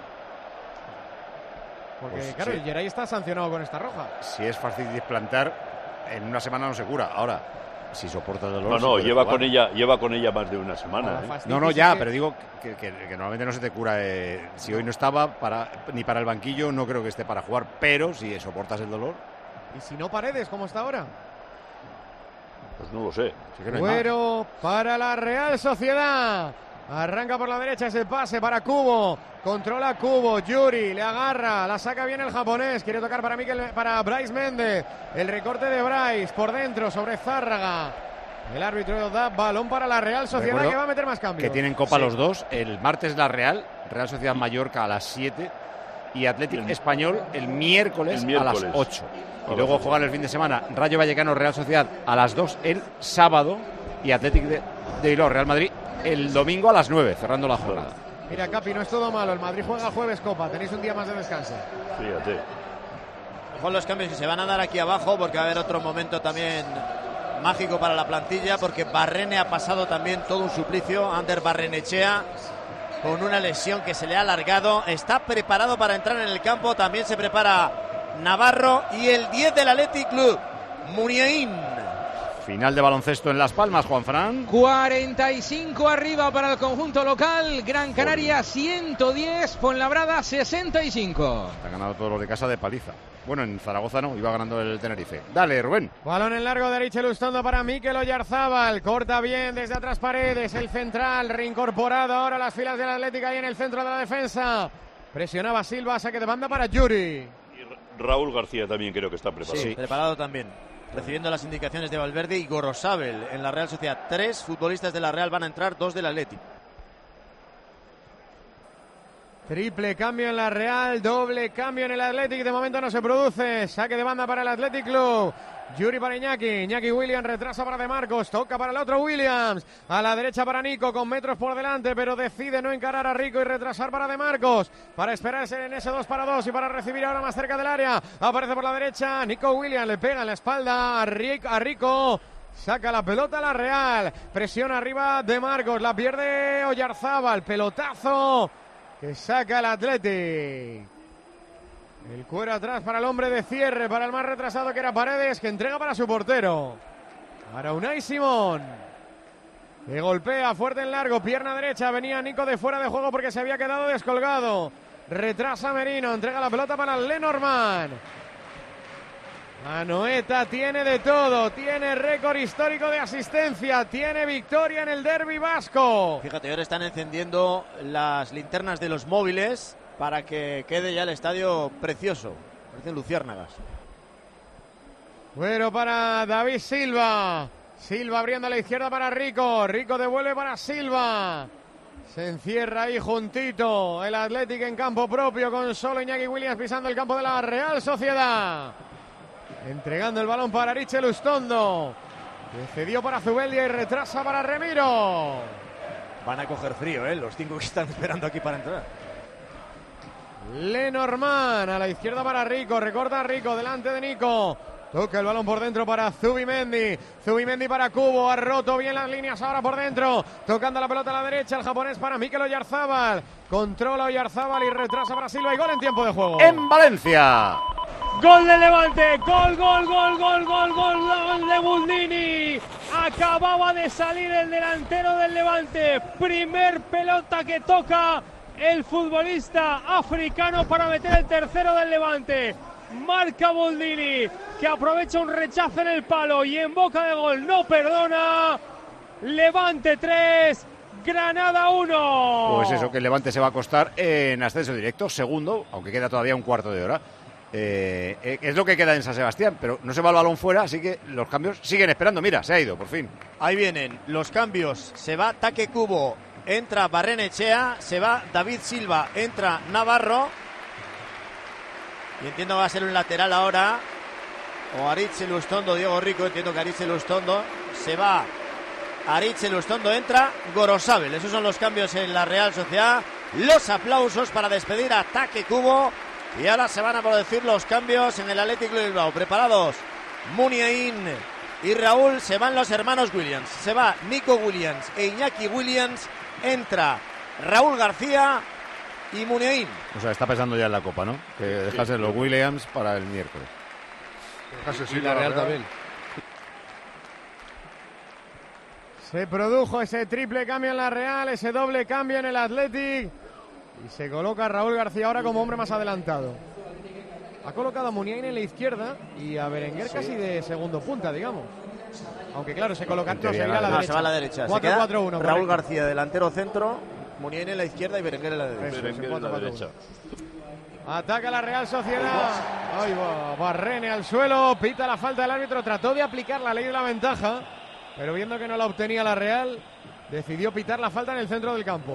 Porque pues, claro, Geray está sancionado con esta roja. Si es fácil desplantar, en una semana no se cura. Ahora, si soporta el dolor. No, lleva con ella más de una semana. No, ya, pero digo que normalmente no se te cura. Si hoy no estaba ni para el banquillo, no creo que esté para jugar, pero si soportas el dolor. ¿Y si no Paredes, cómo está ahora? Pues no lo sé. Cuero para la Real Sociedad. Arranca por la derecha ese pase para Kubo. Controla Kubo. Yuri le agarra. La saca bien el japonés. Quiere tocar para Brais Méndez. El recorte de Brais por dentro sobre Zárraga. El árbitro da balón para la Real Sociedad, que va a meter más cambios. Que tienen Copa los dos. El martes la Real Sociedad Mallorca a las 7 y Athletic Español el miércoles a las 8. Y luego juegan el fin de semana Rayo Vallecano Real Sociedad a las 2 el sábado y Athletic de Bilbao Real Madrid el domingo a las 9, cerrando la jornada. Mira, Capi, no es todo malo. El Madrid juega jueves Copa. Tenéis un día más de descanso. Fíjate. Con los cambios que se van a dar aquí abajo, porque va a haber otro momento también mágico para la plantilla, porque Barrene ha pasado también todo un suplicio. Ander Barrenechea, con una lesión que se le ha alargado. Está preparado para entrar en el campo. También se prepara Navarro y el 10 del Athletic Club, Muniain. Final de baloncesto en Las Palmas, Juanfran. 45 arriba para el conjunto local. Gran Canaria 110, Fuenlabrada 65. Han ganado todos los de casa de paliza. Bueno, en Zaragoza no, iba ganando el Tenerife. Dale, Rubén. Balón en largo de Arichel Ustondo para Mikel Oyarzábal. Corta bien desde atrás Paredes, el central reincorporado ahora a las filas del Atlético ahí en el centro de la defensa. Presionaba Silva, saque de banda para Yuri. Y Raúl García también creo que está preparado. Sí, preparado también. Recibiendo las indicaciones de Valverde y Gorosabel en la Real Sociedad. 3 futbolistas de la Real van a entrar, 2 del Atlético. Triple cambio en la Real, doble cambio en el Athletic. De momento no se produce. Saque de banda para el Athletic Club. Yuri para Iñaki. Iñaki Williams retrasa para De Marcos. Toca para el otro Williams. A la derecha para Nico con metros por delante, pero decide no encarar a Rico y retrasar para De Marcos. Para esperarse en ese 2-2 y para recibir ahora más cerca del área. Aparece por la derecha Nico Williams. Le pega en la espalda a Rico. Saca la pelota a la Real. Presiona arriba De Marcos. La pierde Oyarzábal. Pelotazo que saca el Athletic. El cuero atrás para el hombre de cierre, para el más retrasado que era Paredes, que entrega para su portero. Para Unai Simón, que golpea fuerte en largo, pierna derecha. Venía Nico de fuera de juego porque se había quedado descolgado. Retrasa Merino, entrega la pelota para Lenormand. Anoeta tiene de todo, tiene récord histórico de asistencia, tiene victoria en el derbi vasco. Fíjate, ahora están encendiendo las linternas de los móviles para que quede ya el estadio precioso. Parecen luciérnagas. Bueno, para David Silva. Silva abriendo a la izquierda para Rico. Rico devuelve para Silva. Se encierra ahí juntito el Athletic en campo propio con solo Iñaki Williams pisando el campo de la Real Sociedad. Entregando el balón para Arichel Ustondo. Que cedió para Zubeldia y retrasa para Remiro. Van a coger frío, los 5 que están esperando aquí para entrar. Lenormand a la izquierda para Rico. Recorta Rico delante de Nico. Toca el balón por dentro para Zubimendi. Zubimendi para Kubo. Ha roto bien las líneas ahora por dentro. Tocando la pelota a la derecha. El japonés para Mikel Oyarzábal. Controla Oyarzábal y retrasa para Silva. Y gol en tiempo de juego. En Valencia. Gol de Levante. Gol de Buldini. Acababa de salir el delantero del Levante. Primer pelota que toca el futbolista africano para meter el tercero del Levante. Marca Boldini, que aprovecha un rechazo en el palo y en boca de gol no perdona. Levante 3, Granada 1. Pues eso, que el Levante se va a acostar en ascenso directo, segundo, aunque queda todavía un cuarto de hora. Es lo que queda en San Sebastián, pero no se va el balón fuera, así que los cambios siguen esperando. Mira, se ha ido, por fin. Ahí vienen los cambios. Se va Take Kubo, entra Barrenechea, se va David Silva, entra Navarro. Y entiendo que va a ser un lateral ahora. O Arichel Ustondo, Diego Rico, entiendo que Arichel Ustondo. Se va Arichel Ustondo, entra Gorosabel. Esos son los cambios en la Real Sociedad. Los aplausos para despedir a Take Kubo. Y ahora se van a producir los cambios en el Athletic Club Bilbao. Preparados Muniain y Raúl. Se van los hermanos Williams. Se va Nico Williams e Iñaki Williams. Entra Raúl García y Muniain. O sea, está pensando ya en la Copa, ¿no? Que dejase los Williams para el miércoles. Y la Real también. Se produjo ese triple cambio en la Real, ese doble cambio en el Athletic. Y se coloca Raúl García ahora como hombre más adelantado. Ha colocado a Muniain en la izquierda y a Berenguer casi de segundo punta, digamos. Aunque claro, se coloca, no, se irá a la derecha. Se va a la derecha. 4-4-1. Raúl García, delantero centro, Muniain en la izquierda y Berenguer en la derecha. Berenguer en la derecha. Ataca la Real Sociedad. Ahí va Barrene al suelo. Pita la falta del árbitro. Trató de aplicar la ley de la ventaja, pero viendo que no la obtenía la Real, decidió pitar la falta en el centro del campo.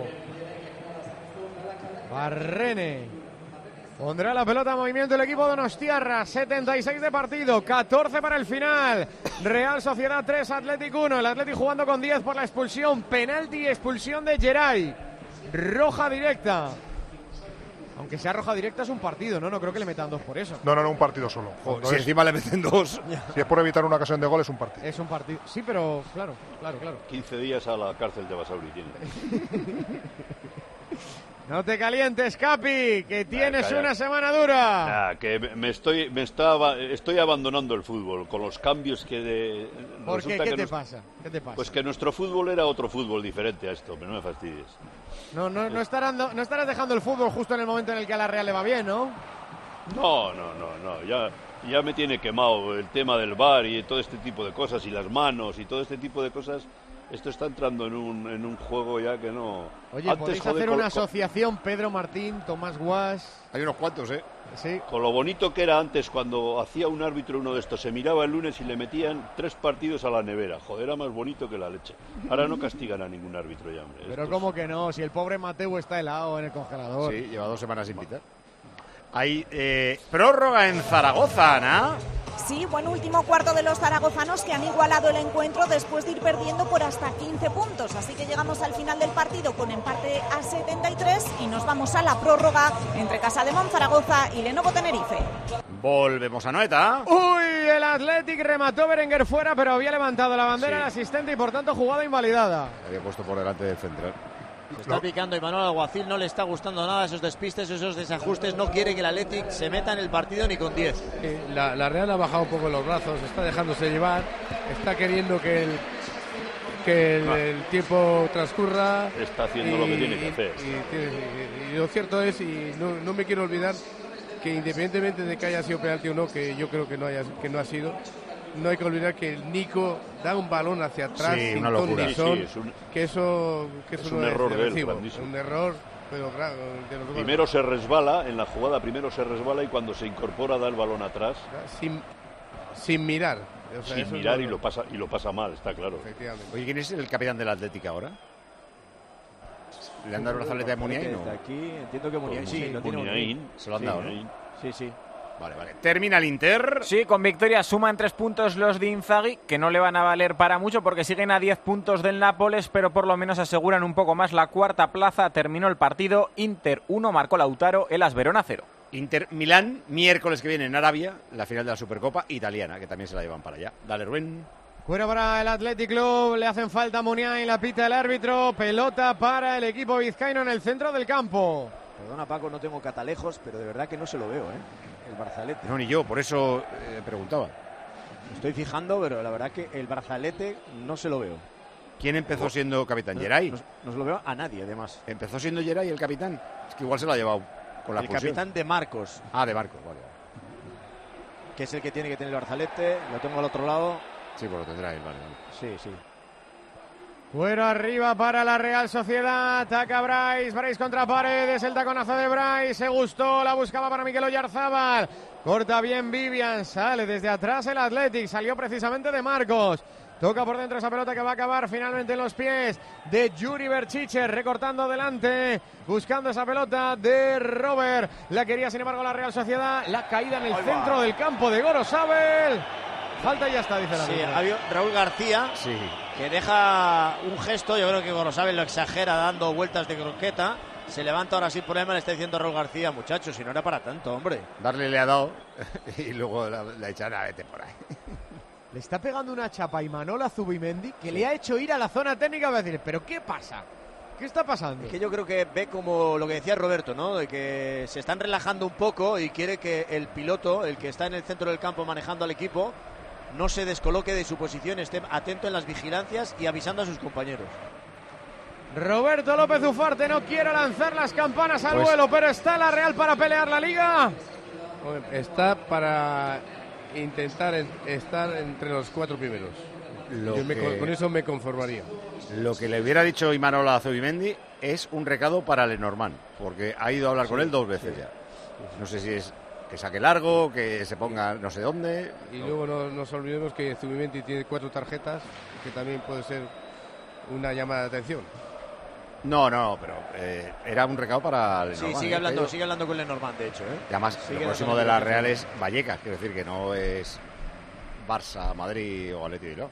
Barrene pondrá la pelota en movimiento el equipo de Donostiarra. 76 de partido, 14 para el final. Real Sociedad 3, Athletic 1. El Athletic jugando con 10 por la expulsión. Penalti y expulsión de Geray. Roja directa. Aunque sea roja directa es un partido, ¿no? No creo que le metan 2 por eso. No, un partido solo. Si encima le meten 2. Si es por evitar una ocasión de gol, es un partido. Es un partido. Sí, pero claro. 15 días a la cárcel de Basauri tiene. No te calientes, Capi, que tienes una semana dura. Que estoy abandonando el fútbol con los cambios que... ¿Por qué? ¿Qué te pasa? Pues que nuestro fútbol era otro fútbol diferente a esto, pero no me fastidies. No estarás dejando el fútbol justo en el momento en el que a la Real le va bien, ¿no? No, ya me tiene quemado el tema del VAR y todo este tipo de cosas, y las manos y todo este tipo de cosas. Esto está entrando en un juego ya que no... Oye, podéis hacer una asociación, Pedro Martín, Tomás Guas... Hay unos cuantos, Sí. Con lo bonito que era antes cuando hacía un árbitro uno de estos, se miraba el lunes y le metían 3 partidos a la nevera. Joder, era más bonito que la leche. Ahora no castigan a ningún árbitro ya, hombre. Pero ¿cómo que no? Si el pobre Mateu está helado en el congelador. Sí, lleva 2 semanas sin pitar. Hay prórroga en Zaragoza, Ana. Sí, buen último cuarto de los zaragozanos que han igualado el encuentro después de ir perdiendo por hasta 15 puntos. Así que llegamos al final del partido con empate a 73 y nos vamos a la prórroga entre Casademont Zaragoza y Lenovo Tenerife. Volvemos a Noeta. Uy, el Athletic remató Berenguer fuera, pero había levantado la bandera el asistente y por tanto jugada invalidada. Había puesto por delante del central. Se está picando Imanol Alguacil, no le está gustando nada esos despistes, esos desajustes, no quiere que el Athletic se meta en el partido ni con 10. La Real ha bajado un poco los brazos, está dejándose llevar, está queriendo que el tiempo transcurra. Está haciendo lo que tiene que hacer. Y lo cierto es, y no me quiero olvidar, que independientemente de que haya sido penalti o no, que yo creo que no ha sido, no hay que olvidar que el Nico da un balón hacia atrás sin ton ni son, que eso es un error de él, un error, pero claro, primero se resbala en la jugada, y cuando se incorpora da el balón atrás sin mirar, sin mirar, y lo pasa mal, está claro. Oye, ¿quién es el capitán del Atlético ahora? ¿Le han dado una brazaleta de Muniain? Desde aquí entiendo que Muniain sí, lo tiene Muniain. Se lo han dado, ¿no? Sí. Vale. ¿Termina el Inter? Sí, con victoria suman 3 puntos los de Inzaghi, que no le van a valer para mucho porque siguen a 10 puntos del Nápoles, pero por lo menos aseguran un poco más la 4ª plaza. Terminó el partido, Inter 1, marcó Lautaro, Hellas Verona 0. Inter Milán, miércoles que viene en Arabia, la final de la Supercopa italiana, que también se la llevan para allá. Dale, Rubén. Fuera para el Athletic Club, le hacen falta a Muniain, la pita el árbitro, pelota para el equipo vizcaíno en el centro del campo. Perdona, Paco, no tengo catalejos, pero de verdad que no se lo veo, el brazalete. No, ni yo, por eso preguntaba. Me estoy fijando, pero la verdad que el brazalete no se lo veo. ¿Quién empezó siendo capitán? ¿Geray? No se lo veo a nadie, además. ¿Empezó siendo Geray el capitán? Es que igual se lo ha llevado con la expulsión. Capitán de Marcos. De Marcos, vale. Que es el que tiene que tener el brazalete, lo tengo al otro lado. Sí, pues lo tendrá él, vale. Sí. Fuera arriba para la Real Sociedad, ataca Bryce contra Paredes, el taconazo de Bryce, se gustó, la buscaba para Mikel Oyarzábal, corta bien Vivian, sale desde atrás el Athletic, salió precisamente de Marcos, toca por dentro esa pelota que va a acabar finalmente en los pies de Yuri Berchiche, recortando adelante, buscando esa pelota de Robert, la quería sin embargo la Real Sociedad, la caída en el centro del campo de Gorosabel. Falta y ya está, dice la Sí, había Raúl García, que deja un gesto, yo creo que Gorosabel lo exagera dando vueltas de croqueta, se levanta ahora sin problema, le está diciendo a Raúl García, muchachos, si no era para tanto, hombre. Darle le ha dado y luego la echan a vete por ahí. Le está pegando una chapa a Imanol a Zubimendi que le ha hecho ir a la zona técnica para decir, ¿pero qué pasa? ¿Qué está pasando? Es que yo creo que ve como lo que decía Roberto, ¿no? De que se están relajando un poco y quiere que el piloto, el que está en el centro del campo manejando al equipo, no se descoloque de su posición, esté atento en las vigilancias y avisando a sus compañeros. Roberto López Ufarte no quiere lanzar las campanas al vuelo, pero ¿está la Real para pelear la Liga? Está para intentar estar entre los 4 primeros. Con eso me conformaría. Lo que le hubiera dicho Imanol a Zubimendi es un recado para Lenormand, porque ha ido a hablar con él 2 veces ya. No sé si es que saque largo, que se ponga no sé dónde. Y luego no nos olvidemos que Zubimendi tiene 4 tarjetas, que también puede ser una llamada de atención. No, pero era un recado para Lenormand. Sí, sigue hablando con Lenormand, de hecho. Y además, lo próximo de la Real es Vallecas, quiero decir que no es Barça, Madrid o Atleti Bilbao.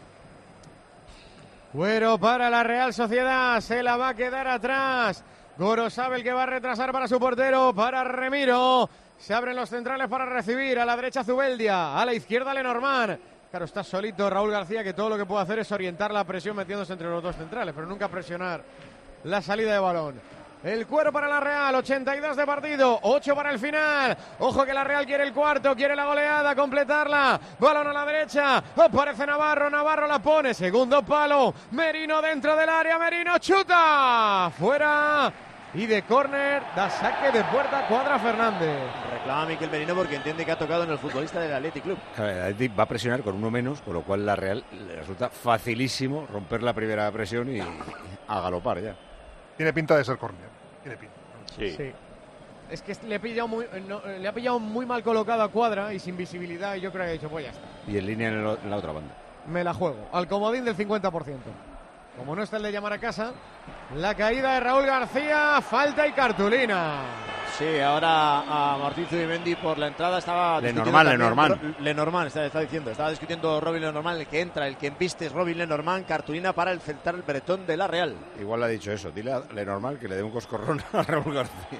Cuero para la Real Sociedad, se la va a quedar atrás. Gorosabel que va a retrasar para su portero, para Remiro. Se abren los centrales para recibir, a la derecha Zubeldia, a la izquierda Lenormand. Claro, está solito Raúl García, que todo lo que puede hacer es orientar la presión metiéndose entre los 2 centrales, pero nunca presionar la salida de balón. El cuero para la Real, 82 de partido, 8 para el final. Ojo que la Real quiere el cuarto, quiere la goleada, completarla. Balón a la derecha, aparece Navarro la pone, segundo palo. Merino dentro del área, Merino chuta. Fuera. Y de córner, da saque de puerta, cuadra Fernández. Reclama Miquel Merino porque entiende que ha tocado en el futbolista del Athletic Club. Claro, el Athletic va a presionar con uno menos, con lo cual la Real le resulta facilísimo romper la primera presión y a galopar ya. Tiene pinta de ser córner. Tiene pinta. Sí. Es que le ha pillado muy mal colocado a Cuadra y sin visibilidad, y yo creo que ha dicho, pues ya está. Y en línea en la otra banda. Me la juego, al comodín del 50%. Como no está el de llamar a casa, la caída de Raúl García, falta y cartulina. Sí, ahora a Martín Zubimendi por la entrada estaba Lenormand estaba discutiendo Robin Lenormand, el que entra, el que embiste es Robin Lenormand, cartulina para el central bretón de la Real. Igual le ha dicho eso, dile a Lenormand que le dé un coscorrón a Raúl García.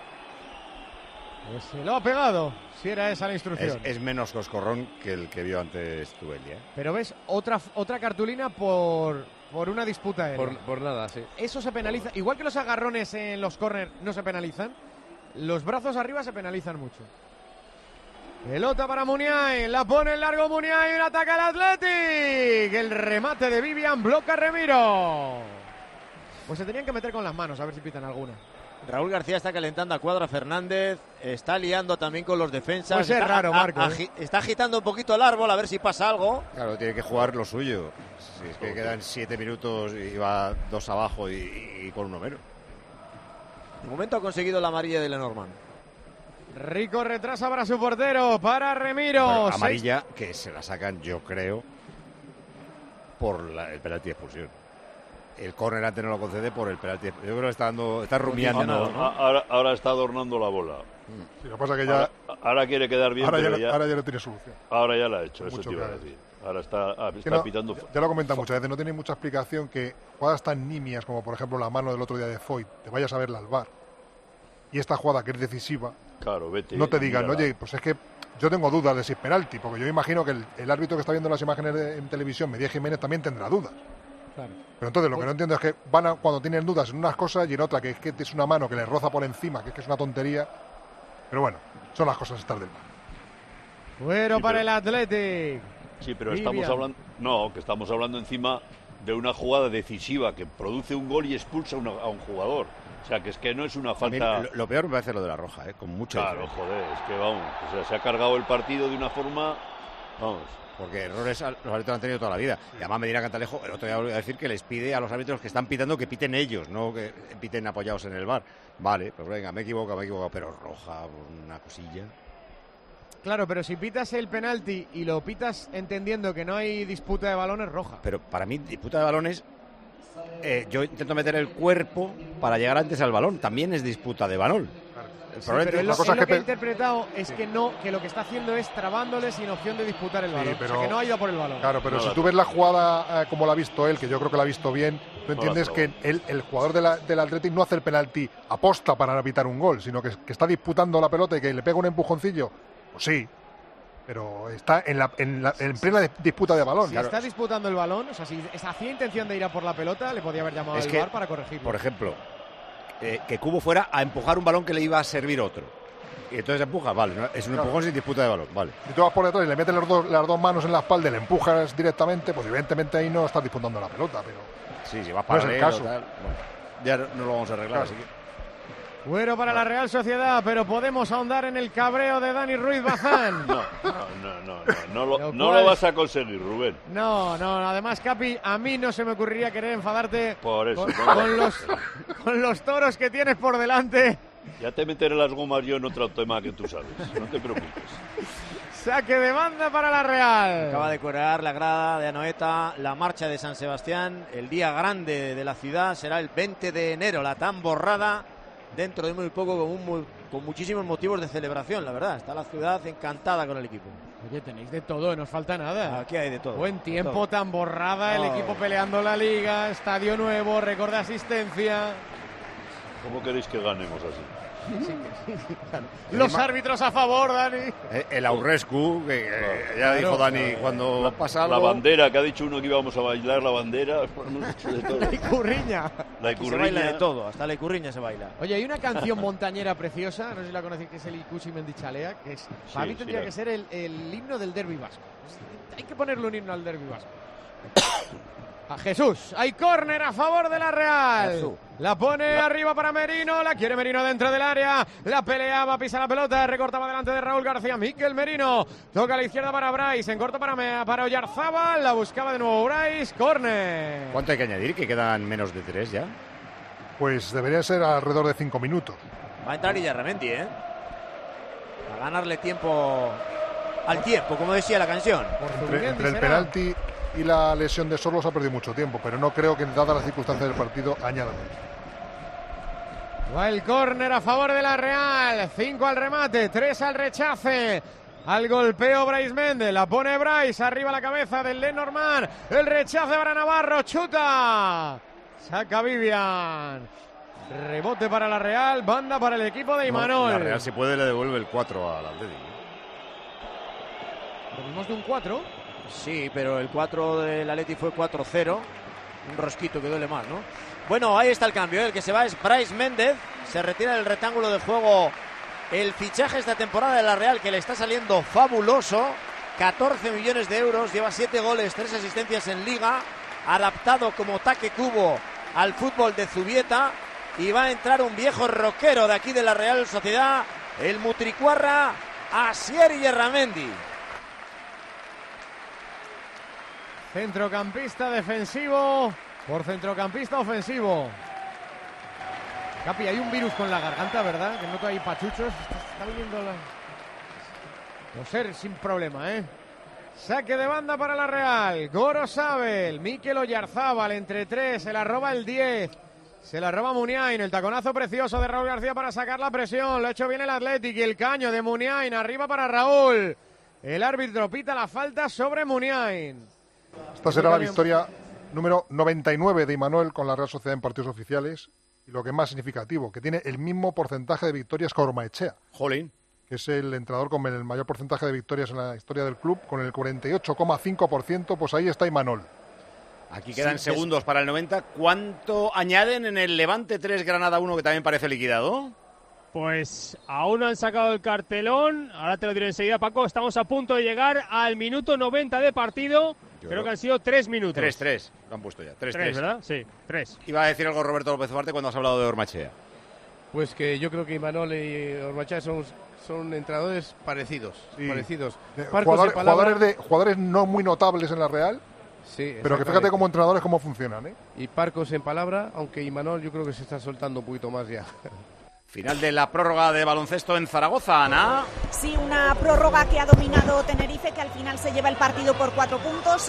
Pues se lo ha pegado, si era esa la instrucción. Es menos coscorrón que el que vio antes Zubelia. Pero ves, otra cartulina por una disputa aérea. Por nada, sí. Eso se penaliza. Igual que los agarrones en los córner no se penalizan, los brazos arriba se penalizan mucho. Pelota para Muniain, la pone en largo Muniain, ataca al Athletic. El remate de Vivian, bloca Remiro. Pues se tenían que meter con las manos, a ver si pitan alguna. Raúl García está calentando a Cuadra Fernández, está liando también con los defensas. Pues es raro, Marco. Está agitando un poquito el árbol a ver si pasa algo. Claro, tiene que jugar lo suyo. Si es que quedan 7 minutos y va 2 abajo y con uno menos. De momento ha conseguido la amarilla de Lenormand. Rico retrasa para su portero, para Remiro. Bueno, amarilla que se la sacan, yo creo, por el penalti de expulsión. El córner antes no lo concede por el penalti. Yo creo que está rumiando. ¿no? Ahora está adornando la bola. Sí, lo que pasa es que ya... Ahora quiere quedar bien, ahora ya no tiene solución. Ahora ya la ha hecho, eso te iba a decir. Ahora está pitando... Ya lo comentan muchas veces, no tiene mucha explicación que jugadas tan nimias como por ejemplo la mano del otro día de Foyt, te vayas a verla al VAR. Y esta jugada que es decisiva, claro, vete, no te digan, oye, pues es que yo tengo dudas de si es penalti, porque yo imagino que el árbitro que está viendo las imágenes en televisión, Medía Jiménez, también tendrá dudas. Claro. Pero entonces lo que no entiendo es que cuando tienen dudas en unas cosas y en otra que es una mano que le roza por encima, que es una tontería. Pero bueno, son las cosas estas del VAR. Bueno, para el Athletic. Sí, pero estamos hablando encima de una jugada decisiva que produce un gol y expulsa a un jugador. O sea, que es que no es una falta... Lo peor me parece lo de la roja, con mucha diferencia. Claro, joder, es que vamos, o sea, se ha cargado el partido de una forma... Vamos... Porque errores los árbitros han tenido toda la vida. Y además Medina Cantalejo, el otro día voy a decir que les pide a los árbitros que están pitando que piten ellos, no que piten apoyados en el VAR. Vale, pues venga, me he equivocado, pero roja, una cosilla. Claro, pero si pitas el penalti y lo pitas entendiendo que no hay disputa de balones, roja. Pero para mí, disputa de balones, yo intento meter el cuerpo para llegar antes al balón. También es disputa de balón. Sí, pero lo que he interpretado es que lo que está haciendo es trabándole sin opción de disputar el balón. Pero, o sea, que no ha ido por el balón. Claro, pero si tú ves la jugada como la ha visto él, que yo creo que la ha visto bien, tú entiendes que el jugador del Athletic no hace el penalti aposta para evitar un gol, sino que está disputando la pelota y que le pega un empujoncillo. Pues sí, pero está en plena disputa de balón. Si está disputando el balón, o sea, si hacía intención de ir a por la pelota, le podía haber llamado al VAR para corregirlo. Por ejemplo, que Cubo fuera a empujar un balón que le iba a servir otro. Y entonces empuja, vale, ¿no? Es un empujón sin disputa de balón, vale. Si tú vas por detrás y le metes las dos manos en la espalda y le empujas directamente, pues evidentemente ahí no estás disputando la pelota, pero... Sí, si vas para no es el caso. Bueno, ya no lo vamos a arreglar, así que... Fuero para la Real Sociedad, pero podemos ahondar en el cabreo de Dani Ruiz Bazán. No lo vas a conseguir, Rubén. No, además, Capi, a mí no se me ocurriría querer enfadarte por eso, con los toros que tienes por delante. Ya te meteré las gomas yo en otro tema que tú sabes, no te preocupes. Saque de banda para la Real. Acaba de corear la grada de Anoeta la marcha de San Sebastián. El día grande de la ciudad será el 20 de enero, la tan borrada. Dentro de muy poco, con muchísimos motivos de celebración, la verdad. Está la ciudad encantada con el equipo. Oye, tenéis de todo, no os falta nada. Aquí hay de todo. Buen tiempo, todo. tan borrada, el equipo peleando la liga, estadio nuevo, récord de asistencia. ¿Cómo queréis que ganemos así? Los árbitros a favor, Dani. El Aurrescu, que ya dijo Dani cuando pasa algo. La bandera, que ha dicho uno que íbamos a bailar la bandera. La icurriña. Se baila de todo, hasta la icurriña se baila. Oye, hay una canción montañera preciosa, no sé si la conocéis, que es el Ikusi Mendichalea, que es, para mí tendría que ser el himno del derbi vasco. Hay que ponerle un himno al derbi vasco. A Jesús, hay córner a favor de la Real. Jesús. La pone arriba para Merino, la quiere Merino dentro del área, la pelea, va a pisar la pelota, recortaba delante de Raúl García, Mikel Merino, toca a la izquierda para Bryce, en corto para Oyarzábal, la buscaba de nuevo Bryce, córner. ¿Cuánto hay que añadir? ¿Que quedan menos de 3 ya? Pues debería ser alrededor de 5 minutos. Va a entrar Illarramendi, a ganarle tiempo al tiempo, como decía la canción. Entre el penalti y la lesión de Sorlos ha perdido mucho tiempo, pero no creo que, dadas las circunstancias del partido, añada más. Va el córner a favor de la Real, 5 al remate, 3 al rechace. Al golpeo Bryce Méndez, la pone Bryce, arriba la cabeza del Lenormand, el rechace para Navarro, chuta, saca Vivian, rebote para la Real, banda para el equipo de Imanol. La Real, si puede, le devuelve el 4 al Atlético. ¿Venimos de un 4? Sí, pero el 4 del Atleti fue 4-0, un rosquito que duele más, ¿no? Bueno, ahí está el cambio, el que se va es Bryce Méndez, se retira del rectángulo de juego el fichaje esta temporada de la Real, que le está saliendo fabuloso, 14 millones de euros, lleva 7 goles, 3 asistencias en Liga, adaptado como taque cubo al fútbol de Zubieta, y va a entrar un viejo rockero de aquí de la Real Sociedad, el mutricuarra Asier Illarramendi. Centrocampista defensivo por centrocampista ofensivo. Capi, hay un virus con la garganta, ¿verdad? Que noto ahí pachuchos. Está viniendo la... No sé, sin problema, Saque de banda para la Real. Gorosabel, Mikel Oyarzábal entre 3, se la roba el 10. Se la roba Muniain, el taconazo precioso de Raúl García para sacar la presión. Lo ha hecho bien el Athletic y el caño de Muniain arriba para Raúl. El árbitro pita la falta sobre Muniain. Esta será la victoria número 99 de Imanol con la Real Sociedad en partidos oficiales, y lo que es más significativo, que tiene el mismo porcentaje de victorias que Ormaechea. Jolín. Que es el entrenador con el mayor porcentaje de victorias en la historia del club, con el 48,5%, pues ahí está Imanol. Aquí quedan segundos para el 90. ¿Cuánto añaden en el Levante 3 Granada 1, que también parece liquidado? Pues aún no han sacado el cartelón, ahora te lo diré enseguida, Paco. Estamos a punto de llegar al minuto 90 de partido. Creo que han sido 3 minutos. 3, lo han puesto ya. 3, ¿verdad? Sí, 3. Iba a decir algo Roberto López Duarte cuando has hablado de Ormaechea. Pues que yo creo que Imanol y Ormaechea son entrenadores parecidos. Sí. Parecidos. Jugadores no muy notables en la Real, sí, pero que fíjate como entrenadores cómo funcionan. Y parcos en palabra, aunque Imanol yo creo que se está soltando un poquito más ya. Final de la prórroga de baloncesto en Zaragoza, Ana. Sí, una prórroga que ha dominado Tenerife, que al final se lleva el partido por 4 puntos,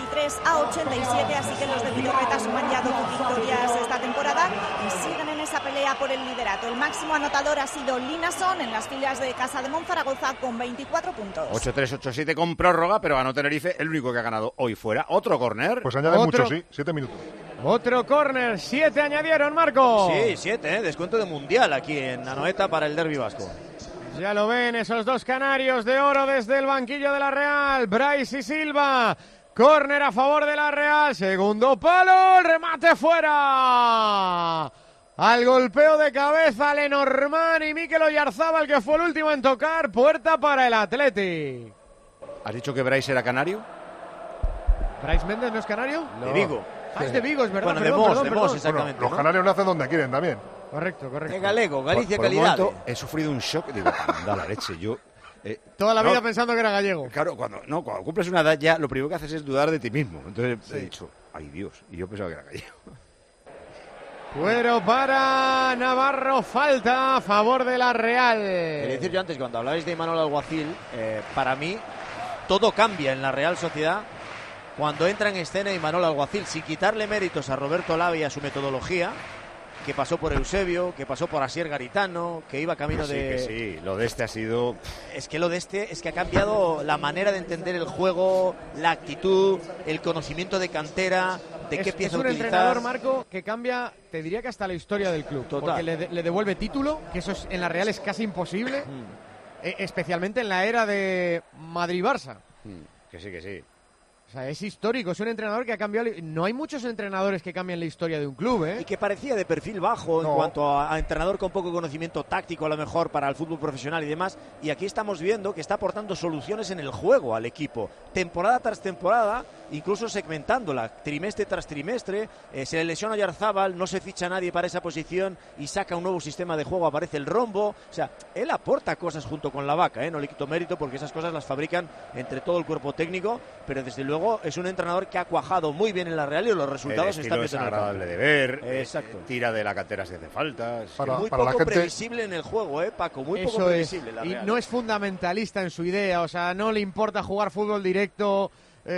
83-87, así que los de Vidorreta suman ya 2 victorias esta temporada y siguen en esa pelea por el liderato. El máximo anotador ha sido Linason en las filas de Casa de Monzaragoza con 24 puntos. 8-3, 8-7 con prórroga, pero ganó Tenerife, el único que ha ganado hoy fuera. Otro córner. Pues añade mucho, sí, 7 minutos. Otro córner, 7 añadieron, Marco. Sí, 7, descuento de mundial aquí en Anoeta para el derbi vasco. Ya lo ven, esos dos canarios de oro desde el banquillo de la Real, Bryce y Silva. Córner a favor de la Real, segundo palo, el remate fuera. Al golpeo de cabeza, Lenormand y Mikel Oyarzabal, que fue el último en tocar. Puerta para el Athletic. ¿Has dicho que Brais era canario? ¿Brais Méndez no es canario? No. De Vigo. Ah, es de Vigo, es verdad. Bueno, de Mos, exactamente. Bueno, los canarios nacen donde quieren también. Correcto. De galego, Galicia, por calidad. He sufrido un shock, digo, anda la leche, yo... Toda la vida pensando que era gallego. Claro, cuando cumples una edad ya, lo primero que haces es dudar de ti mismo. Entonces he dicho, ay Dios, y yo pensaba que era gallego. Fuero para Navarro, falta a favor de la Real. Quería decir yo antes, cuando hablabais de Imanol Alguacil, para mí todo cambia en la Real Sociedad cuando entra en escena Imanol Alguacil, sin quitarle méritos a Roberto Lave y a su metodología, que pasó por Eusebio, que pasó por Asier Garitano, que iba camino de... Sí, lo de este ha sido... Es que ha cambiado la manera de entender el juego, la actitud, el conocimiento de cantera, de qué pieza utilizar. Es un entrenador, Marco, que cambia, te diría que hasta la historia del club. Total. Porque le devuelve título, que eso en la Real es casi imposible, especialmente en la era de Madrid-Barça. Que sí. O sea, es histórico, es un entrenador que ha cambiado... No hay muchos entrenadores que cambian la historia de un club, ¿eh? Y que parecía de perfil bajo en cuanto a entrenador con poco conocimiento táctico, a lo mejor, para el fútbol profesional y demás. Y aquí estamos viendo que está aportando soluciones en el juego al equipo. Temporada tras temporada, incluso segmentándola, trimestre tras trimestre. Se le lesiona a Oyarzabal, no se ficha a nadie para esa posición y saca un nuevo sistema de juego, aparece el rombo. O sea, él aporta cosas junto con la Vaca, ¿eh? No le quito mérito porque esas cosas las fabrican entre todo el cuerpo técnico, pero desde luego es un entrenador que ha cuajado muy bien en la Real y los resultados están es agradable de ver. Exacto. Tira de la cantera si hace falta. Muy poco previsible en el juego, Paco, muy poco previsible. Y no es fundamentalista en su idea, o sea, no le importa jugar fútbol directo.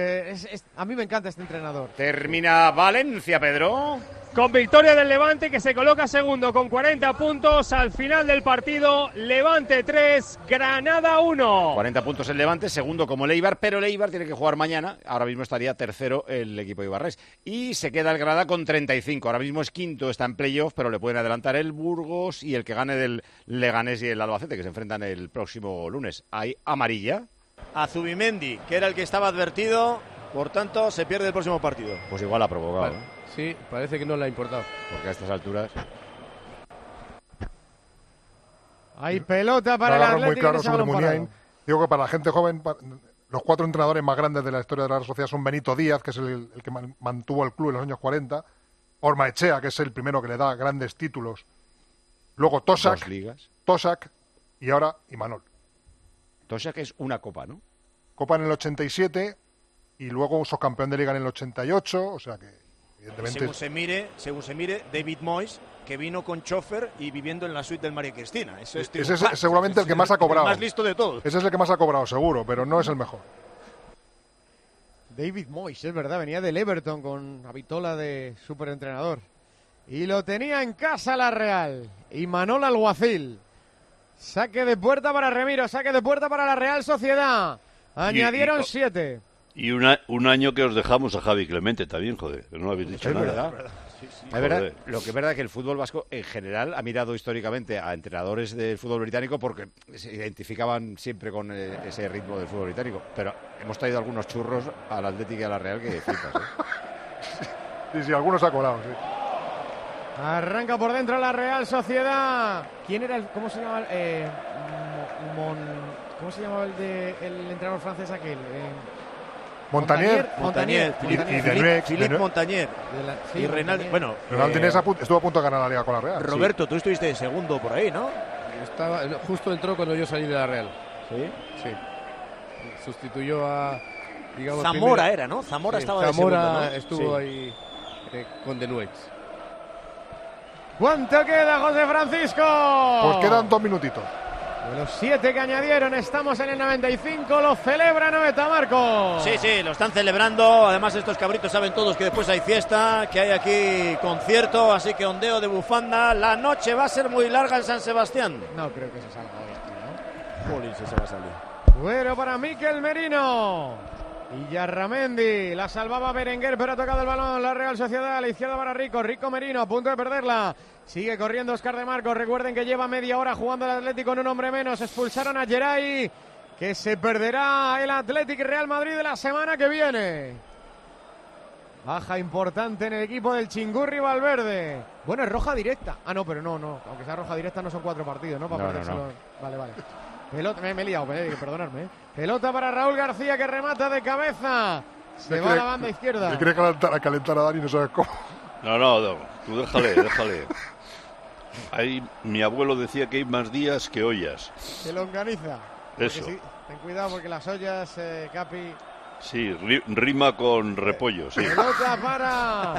A mí me encanta este entrenador. Termina Valencia, Pedro. Con victoria del Levante, que se coloca segundo con 40 puntos. Al final del partido, Levante 3, Granada 1. 40 puntos el Levante, segundo como el Eibar, pero el Eibar tiene que jugar mañana. Ahora mismo estaría tercero el equipo ibarrés. Y se queda el Granada con 35. Ahora mismo es quinto, está en playoff, pero le pueden adelantar el Burgos y el que gane del Leganés y el Albacete, que se enfrentan el próximo lunes. Hay amarilla. A Zubimendi, que era el que estaba advertido, por tanto se pierde el próximo partido. Pues igual ha provocado. Vale. Sí, parece que no le ha importado. Porque a estas alturas... Hay pelota para el Atlético. Muy claro sobre Muniain. Digo que para la gente joven, los 4 entrenadores más grandes de la historia de la Real Sociedad son Benito Díaz, que es el que mantuvo el club en los años 40, Ormaechea, que es el primero que le da grandes títulos, luego Tosak y ahora Imanol. Tosak es una copa, ¿no? Copa en el 87 y luego subcampeón de Liga en el 88, o sea que evidentemente... Según se mire, David Moyes, que vino con chofer y viviendo en la suite del María Cristina. Ese es seguramente el que más ha cobrado. El más listo de todos. Ese es el que más ha cobrado, seguro, pero no es el mejor. David Moyes, es verdad, venía del Everton con Avitola de superentrenador. Y lo tenía en casa la Real. Imanol Alguacil. Saque de puerta para Remiro, saque de puerta para la Real Sociedad. Añadieron 7. Y un año que os dejamos a Javi Clemente también, joder, no lo habéis dicho es nada. Verdad. Es verdad, lo que es verdad es que el fútbol vasco en general ha mirado históricamente a entrenadores del fútbol británico porque se identificaban siempre con ese ritmo del fútbol británico. Pero hemos traído algunos churros al Atlético y a la Real que flipas, ¿eh? Sí, algunos ha colado, sí. Arranca por dentro la Real Sociedad. ¿Quién era cómo se llama? ¿Cómo se llamaba el entrenador francés aquel? Montanier. Philippe Montanier. Y Reinaldo. Bueno, Reinaldo estuvo a punto de ganar la Liga con la Real. Roberto, tú estuviste de segundo por ahí, ¿no? Justo entró cuando yo salí de la Real. ¿Sí? Sí. Sustituyó a... digamos, Zamora era, ¿no? Zamora estaba de segundo, ¿no? Estuvo ahí con De Nuez. ¿Cuánto queda, José Francisco? Pues quedan 2 minutitos. De los 7 que añadieron, estamos en el 95, lo celebra Noeta, Marco. Sí, lo están celebrando. Además, estos cabritos saben todos que después hay fiesta, que hay aquí concierto, así que ondeo de bufanda. La noche va a ser muy larga en San Sebastián. No creo que se salga de esto, ¿no? Jolín, se va a salir. Bueno, para Mikel Merino. Y Yarramendi, la salvaba Berenguer, pero ha tocado el balón la Real Sociedad, a la izquierda para Rico Merino, a punto de perderla. Sigue corriendo Óscar de Marcos, recuerden que lleva media hora jugando el Atlético en un hombre menos. Expulsaron a Geray, que se perderá el Atlético Real Madrid de la semana que viene. Baja importante en el equipo del Chingurri Valverde. Bueno, es roja directa. Ah, no, pero no. Aunque sea roja directa no son 4 partidos, ¿no? Para perdérselo. Vale. Pelota, me he liado, perdonadme. Pelota para Raúl García que remata de cabeza. Se va a la banda izquierda. Me quiere calentar a Dani, no sabes cómo. No, tú déjale. Ahí mi abuelo decía que hay más días que ollas. Que longaniza. Eso. Sí, ten cuidado porque las ollas, Capi... Sí, rima con repollo, sí. Pelota para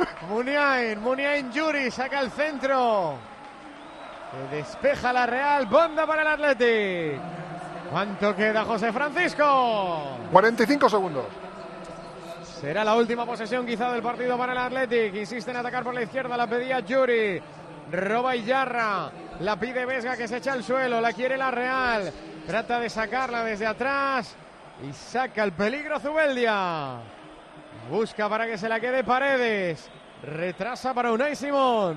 Muniain Yuri, saca el centro. Se despeja la Real, banda para el Athletic. ¿Cuánto queda, José Francisco? 45 segundos. Será la última posesión quizá del partido para el Athletic. Insiste en atacar por la izquierda, la pedía Yuri. Roba Iyarra, la pide Vesga que se echa al suelo, la quiere la Real. Trata de sacarla desde atrás. Y saca el peligro Zubeldia. Busca para que se la quede Paredes. Retrasa para Unai Simón.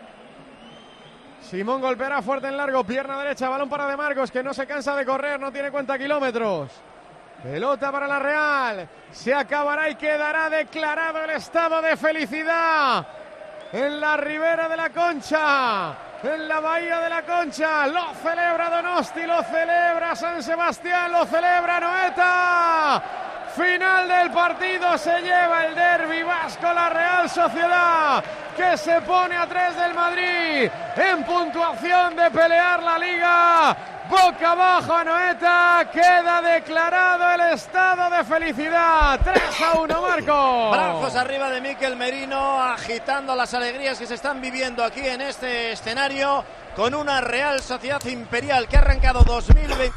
Simón golpeará fuerte en largo. Pierna derecha, balón para De Marcos, que no se cansa de correr, no tiene cuenta kilómetros. Pelota para la Real. Se acabará y quedará declarado el estado de felicidad en la ribera de la Concha. En la bahía de la Concha, lo celebra Donosti, lo celebra San Sebastián, lo celebra Anoeta. Final del partido, se lleva el derbi vasco la Real Sociedad, que se pone a 3 del Madrid en puntuación de pelear la Liga. Boca abajo Anoeta, queda declarado el estado de felicidad. 3-1, Marco. Brazos arriba de Mikel Merino, agitando las alegrías que se están viviendo aquí en este escenario, con una Real Sociedad imperial que ha arrancado 2020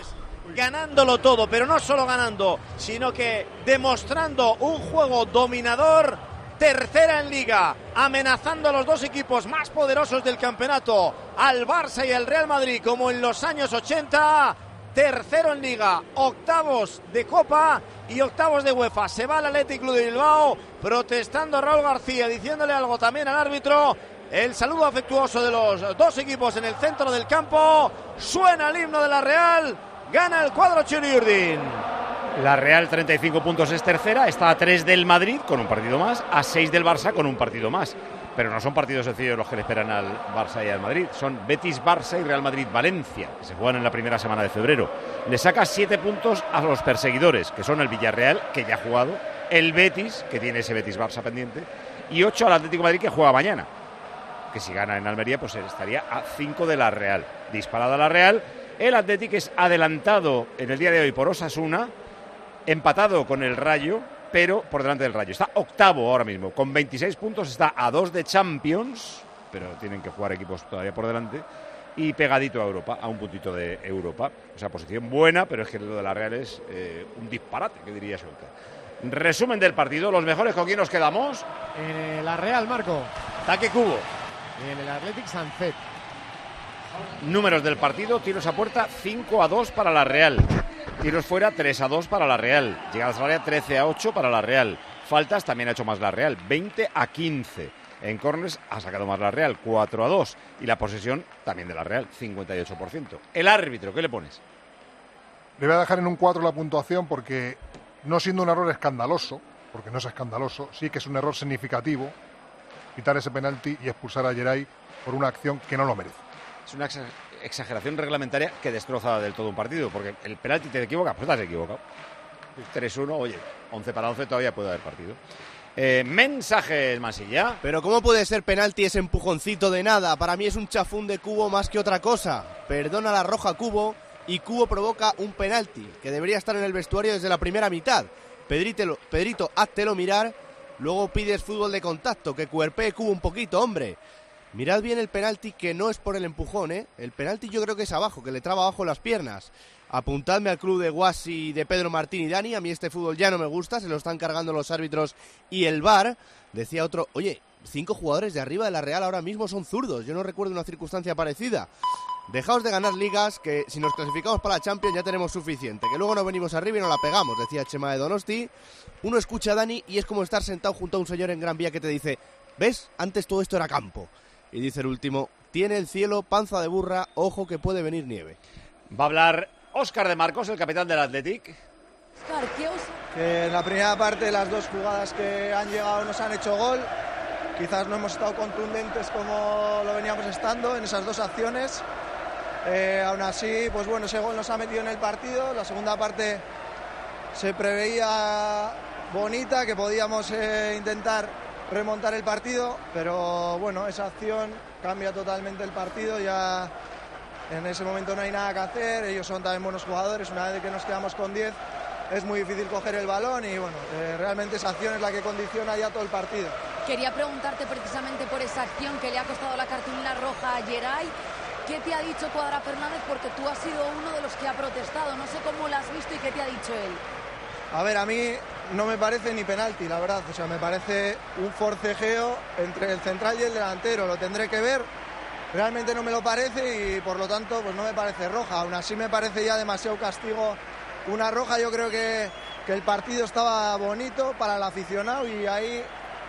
ganándolo todo, pero no solo ganando, sino que demostrando un juego dominador. Tercera en Liga, amenazando a los dos equipos más poderosos del campeonato, al Barça y al Real Madrid, como en los años 80. Tercero en Liga, octavos de Copa y octavos de UEFA. Se va al Athletic Club de Bilbao, protestando a Raúl García, diciéndole algo también al árbitro. El saludo afectuoso de los dos equipos en el centro del campo. Suena el himno de la Real. Gana el cuadro Churiurdin. La Real 35 puntos es tercera, está a 3 del Madrid con un partido más, a 6 del Barça con un partido más. Pero no son partidos sencillos los que le esperan al Barça y al Madrid. Son Betis, Barça y Real Madrid-Valencia, que se juegan en la primera semana de febrero. Le saca 7 puntos a los perseguidores, que son el Villarreal, que ya ha jugado, el Betis, que tiene ese Betis-Barça pendiente, y 8 al Atlético de Madrid, que juega mañana. Que si gana en Almería, pues estaría a 5 de la Real. Disparada la Real, el Atlético es adelantado en el día de hoy por Osasuna, empatado con el Rayo, pero por delante del Rayo. Está octavo ahora mismo, con 26 puntos, está a 2 de Champions, pero tienen que jugar equipos todavía por delante, y pegadito a Europa, a un puntito de Europa. O sea, posición buena, pero es que lo de la Real es un disparate, que diría Solta. Resumen del partido, los mejores, ¿con quién nos quedamos? En la Real, Marco. Taque Cubo. En el Athletic Sancet. Números del partido, tiros a puerta 5-2 para la Real. Tiros fuera 3-2 para la Real. Llegadas al área 13-8 para la Real. Faltas también ha hecho más la Real, 20-15. En córners ha sacado más la Real, 4-2. Y la posesión también de la Real, 58%. El árbitro, ¿qué le pones? Le voy a dejar en un 4 la puntuación porque, no siendo un error escandaloso, porque no es escandaloso, sí que es un error significativo quitar ese penalti y expulsar a Geray por una acción que no lo merece. Es una exageración reglamentaria que destroza del todo un partido, porque el penalti te equivocas, pues estás equivocado. 3-1, oye, 11 para 11 todavía puede haber partido. Mensajes, Masilla. Pero ¿cómo puede ser penalti ese empujoncito de nada? Para mí es un chafún de Cubo más que otra cosa. Perdona la roja Cubo y Cubo provoca un penalti que debería estar en el vestuario desde la primera mitad. Pedrito, háztelo mirar, luego pides fútbol de contacto, que cuerpee Cubo un poquito, hombre. Mirad bien el penalti, que no es por el empujón, ¿eh? El penalti yo creo que es abajo, que le traba abajo las piernas. Apuntadme al club de Guasi, de Pedro Martín y Dani. A mí este fútbol ya no me gusta, se lo están cargando los árbitros y el VAR. Decía otro, oye, 5 jugadores de arriba de la Real ahora mismo son zurdos. Yo no recuerdo una circunstancia parecida. Dejaos de ganar ligas, que si nos clasificamos para la Champions ya tenemos suficiente. Que luego nos venimos arriba y nos la pegamos, decía Chema de Donosti. Uno escucha a Dani y es como estar sentado junto a un señor en Gran Vía que te dice, ¿ves? Antes todo esto era campo. Y dice el último, tiene el cielo panza de burra, ojo que puede venir nieve. Va a hablar Óscar de Marcos, el capitán del Athletic. Óscar, ¿qué os que en la primera parte las dos jugadas que han llegado nos han hecho gol. Quizás no hemos estado contundentes como lo veníamos estando en esas dos acciones. Aún así, pues bueno, ese gol nos ha metido en el partido. La segunda parte se preveía bonita, que podíamos intentar remontar el partido, pero bueno, esa acción cambia totalmente el partido. Ya en ese momento no hay nada que hacer, ellos son también buenos jugadores. Una vez que nos quedamos con 10 es muy difícil coger el balón y bueno, realmente esa acción es la que condiciona ya todo el partido. Quería preguntarte precisamente por esa acción que le ha costado la cartulina roja a Geray. ¿Qué te ha dicho Cuadra Fernández? Porque tú has sido uno de los que ha protestado. No sé cómo lo has visto y qué te ha dicho él. A ver, a mí no me parece ni penalti, la verdad. O sea, me parece un forcejeo entre el central y el delantero. Lo tendré que ver. Realmente no me lo parece y por lo tanto pues no me parece roja. Aún así me parece ya demasiado castigo una roja. Yo creo que el partido estaba bonito para el aficionado y ahí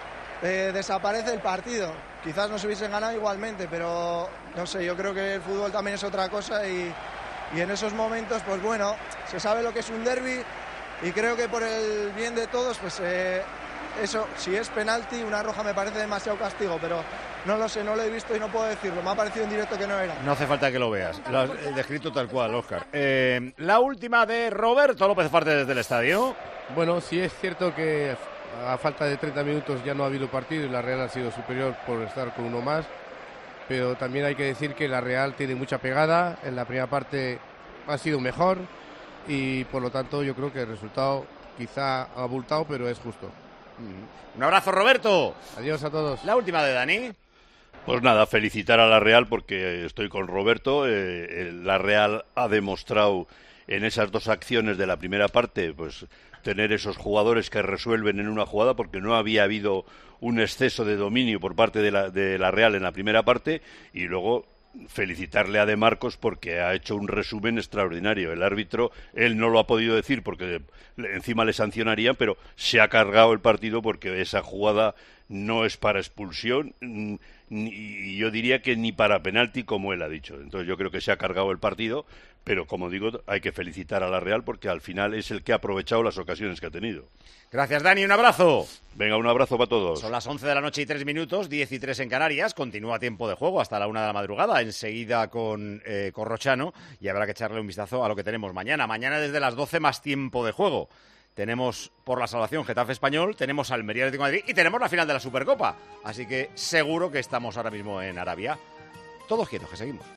desaparece el partido. Quizás nos hubiesen ganado igualmente, pero no sé, yo creo que el fútbol también es otra cosa y en esos momentos, pues bueno, se sabe lo que es un derbi y creo que por el bien de todos, pues eso, si es penalti, una roja me parece demasiado castigo, pero no lo sé, no lo he visto y no puedo decirlo. Me ha parecido en directo que no era. No hace falta que lo veas, lo has descrito tal cual, Óscar. La última de Roberto López Ufarte desde el estadio. Bueno, sí es cierto que a falta de 30 minutos ya no ha habido partido y la Real ha sido superior por estar con uno más, pero también hay que decir que la Real tiene mucha pegada. En la primera parte ha sido mejor y por lo tanto yo creo que el resultado quizá ha abultado, pero es justo. Un abrazo, Roberto. Adiós a todos. La última de Dani. Pues nada, felicitar a la Real porque estoy con Roberto. La Real ha demostrado en esas dos acciones de la primera parte, pues tener esos jugadores que resuelven en una jugada, porque no había habido un exceso de dominio por parte de la Real en la primera parte, y luego felicitarle a De Marcos porque ha hecho un resumen extraordinario. El árbitro, él no lo ha podido decir porque encima le sancionarían, pero se ha cargado el partido porque esa jugada no es para expulsión y yo diría que ni para penalti, como él ha dicho. Entonces yo creo que se ha cargado el partido, pero como digo, hay que felicitar a la Real porque al final es el que ha aprovechado las ocasiones que ha tenido. Gracias, Dani, un abrazo. Venga, un abrazo para todos. Son las 11 de la noche y 3 minutos, 10 y 3 en Canarias. Continúa tiempo de juego hasta la 1 de la madrugada, enseguida con Corrochano, y habrá que echarle un vistazo a lo que tenemos mañana. Mañana desde las 12 más tiempo de juego. Tenemos por la salvación Getafe Español, tenemos Almería Atlético de Madrid y tenemos la final de la Supercopa. Así que seguro que estamos ahora mismo en Arabia. Todos quietos, que seguimos.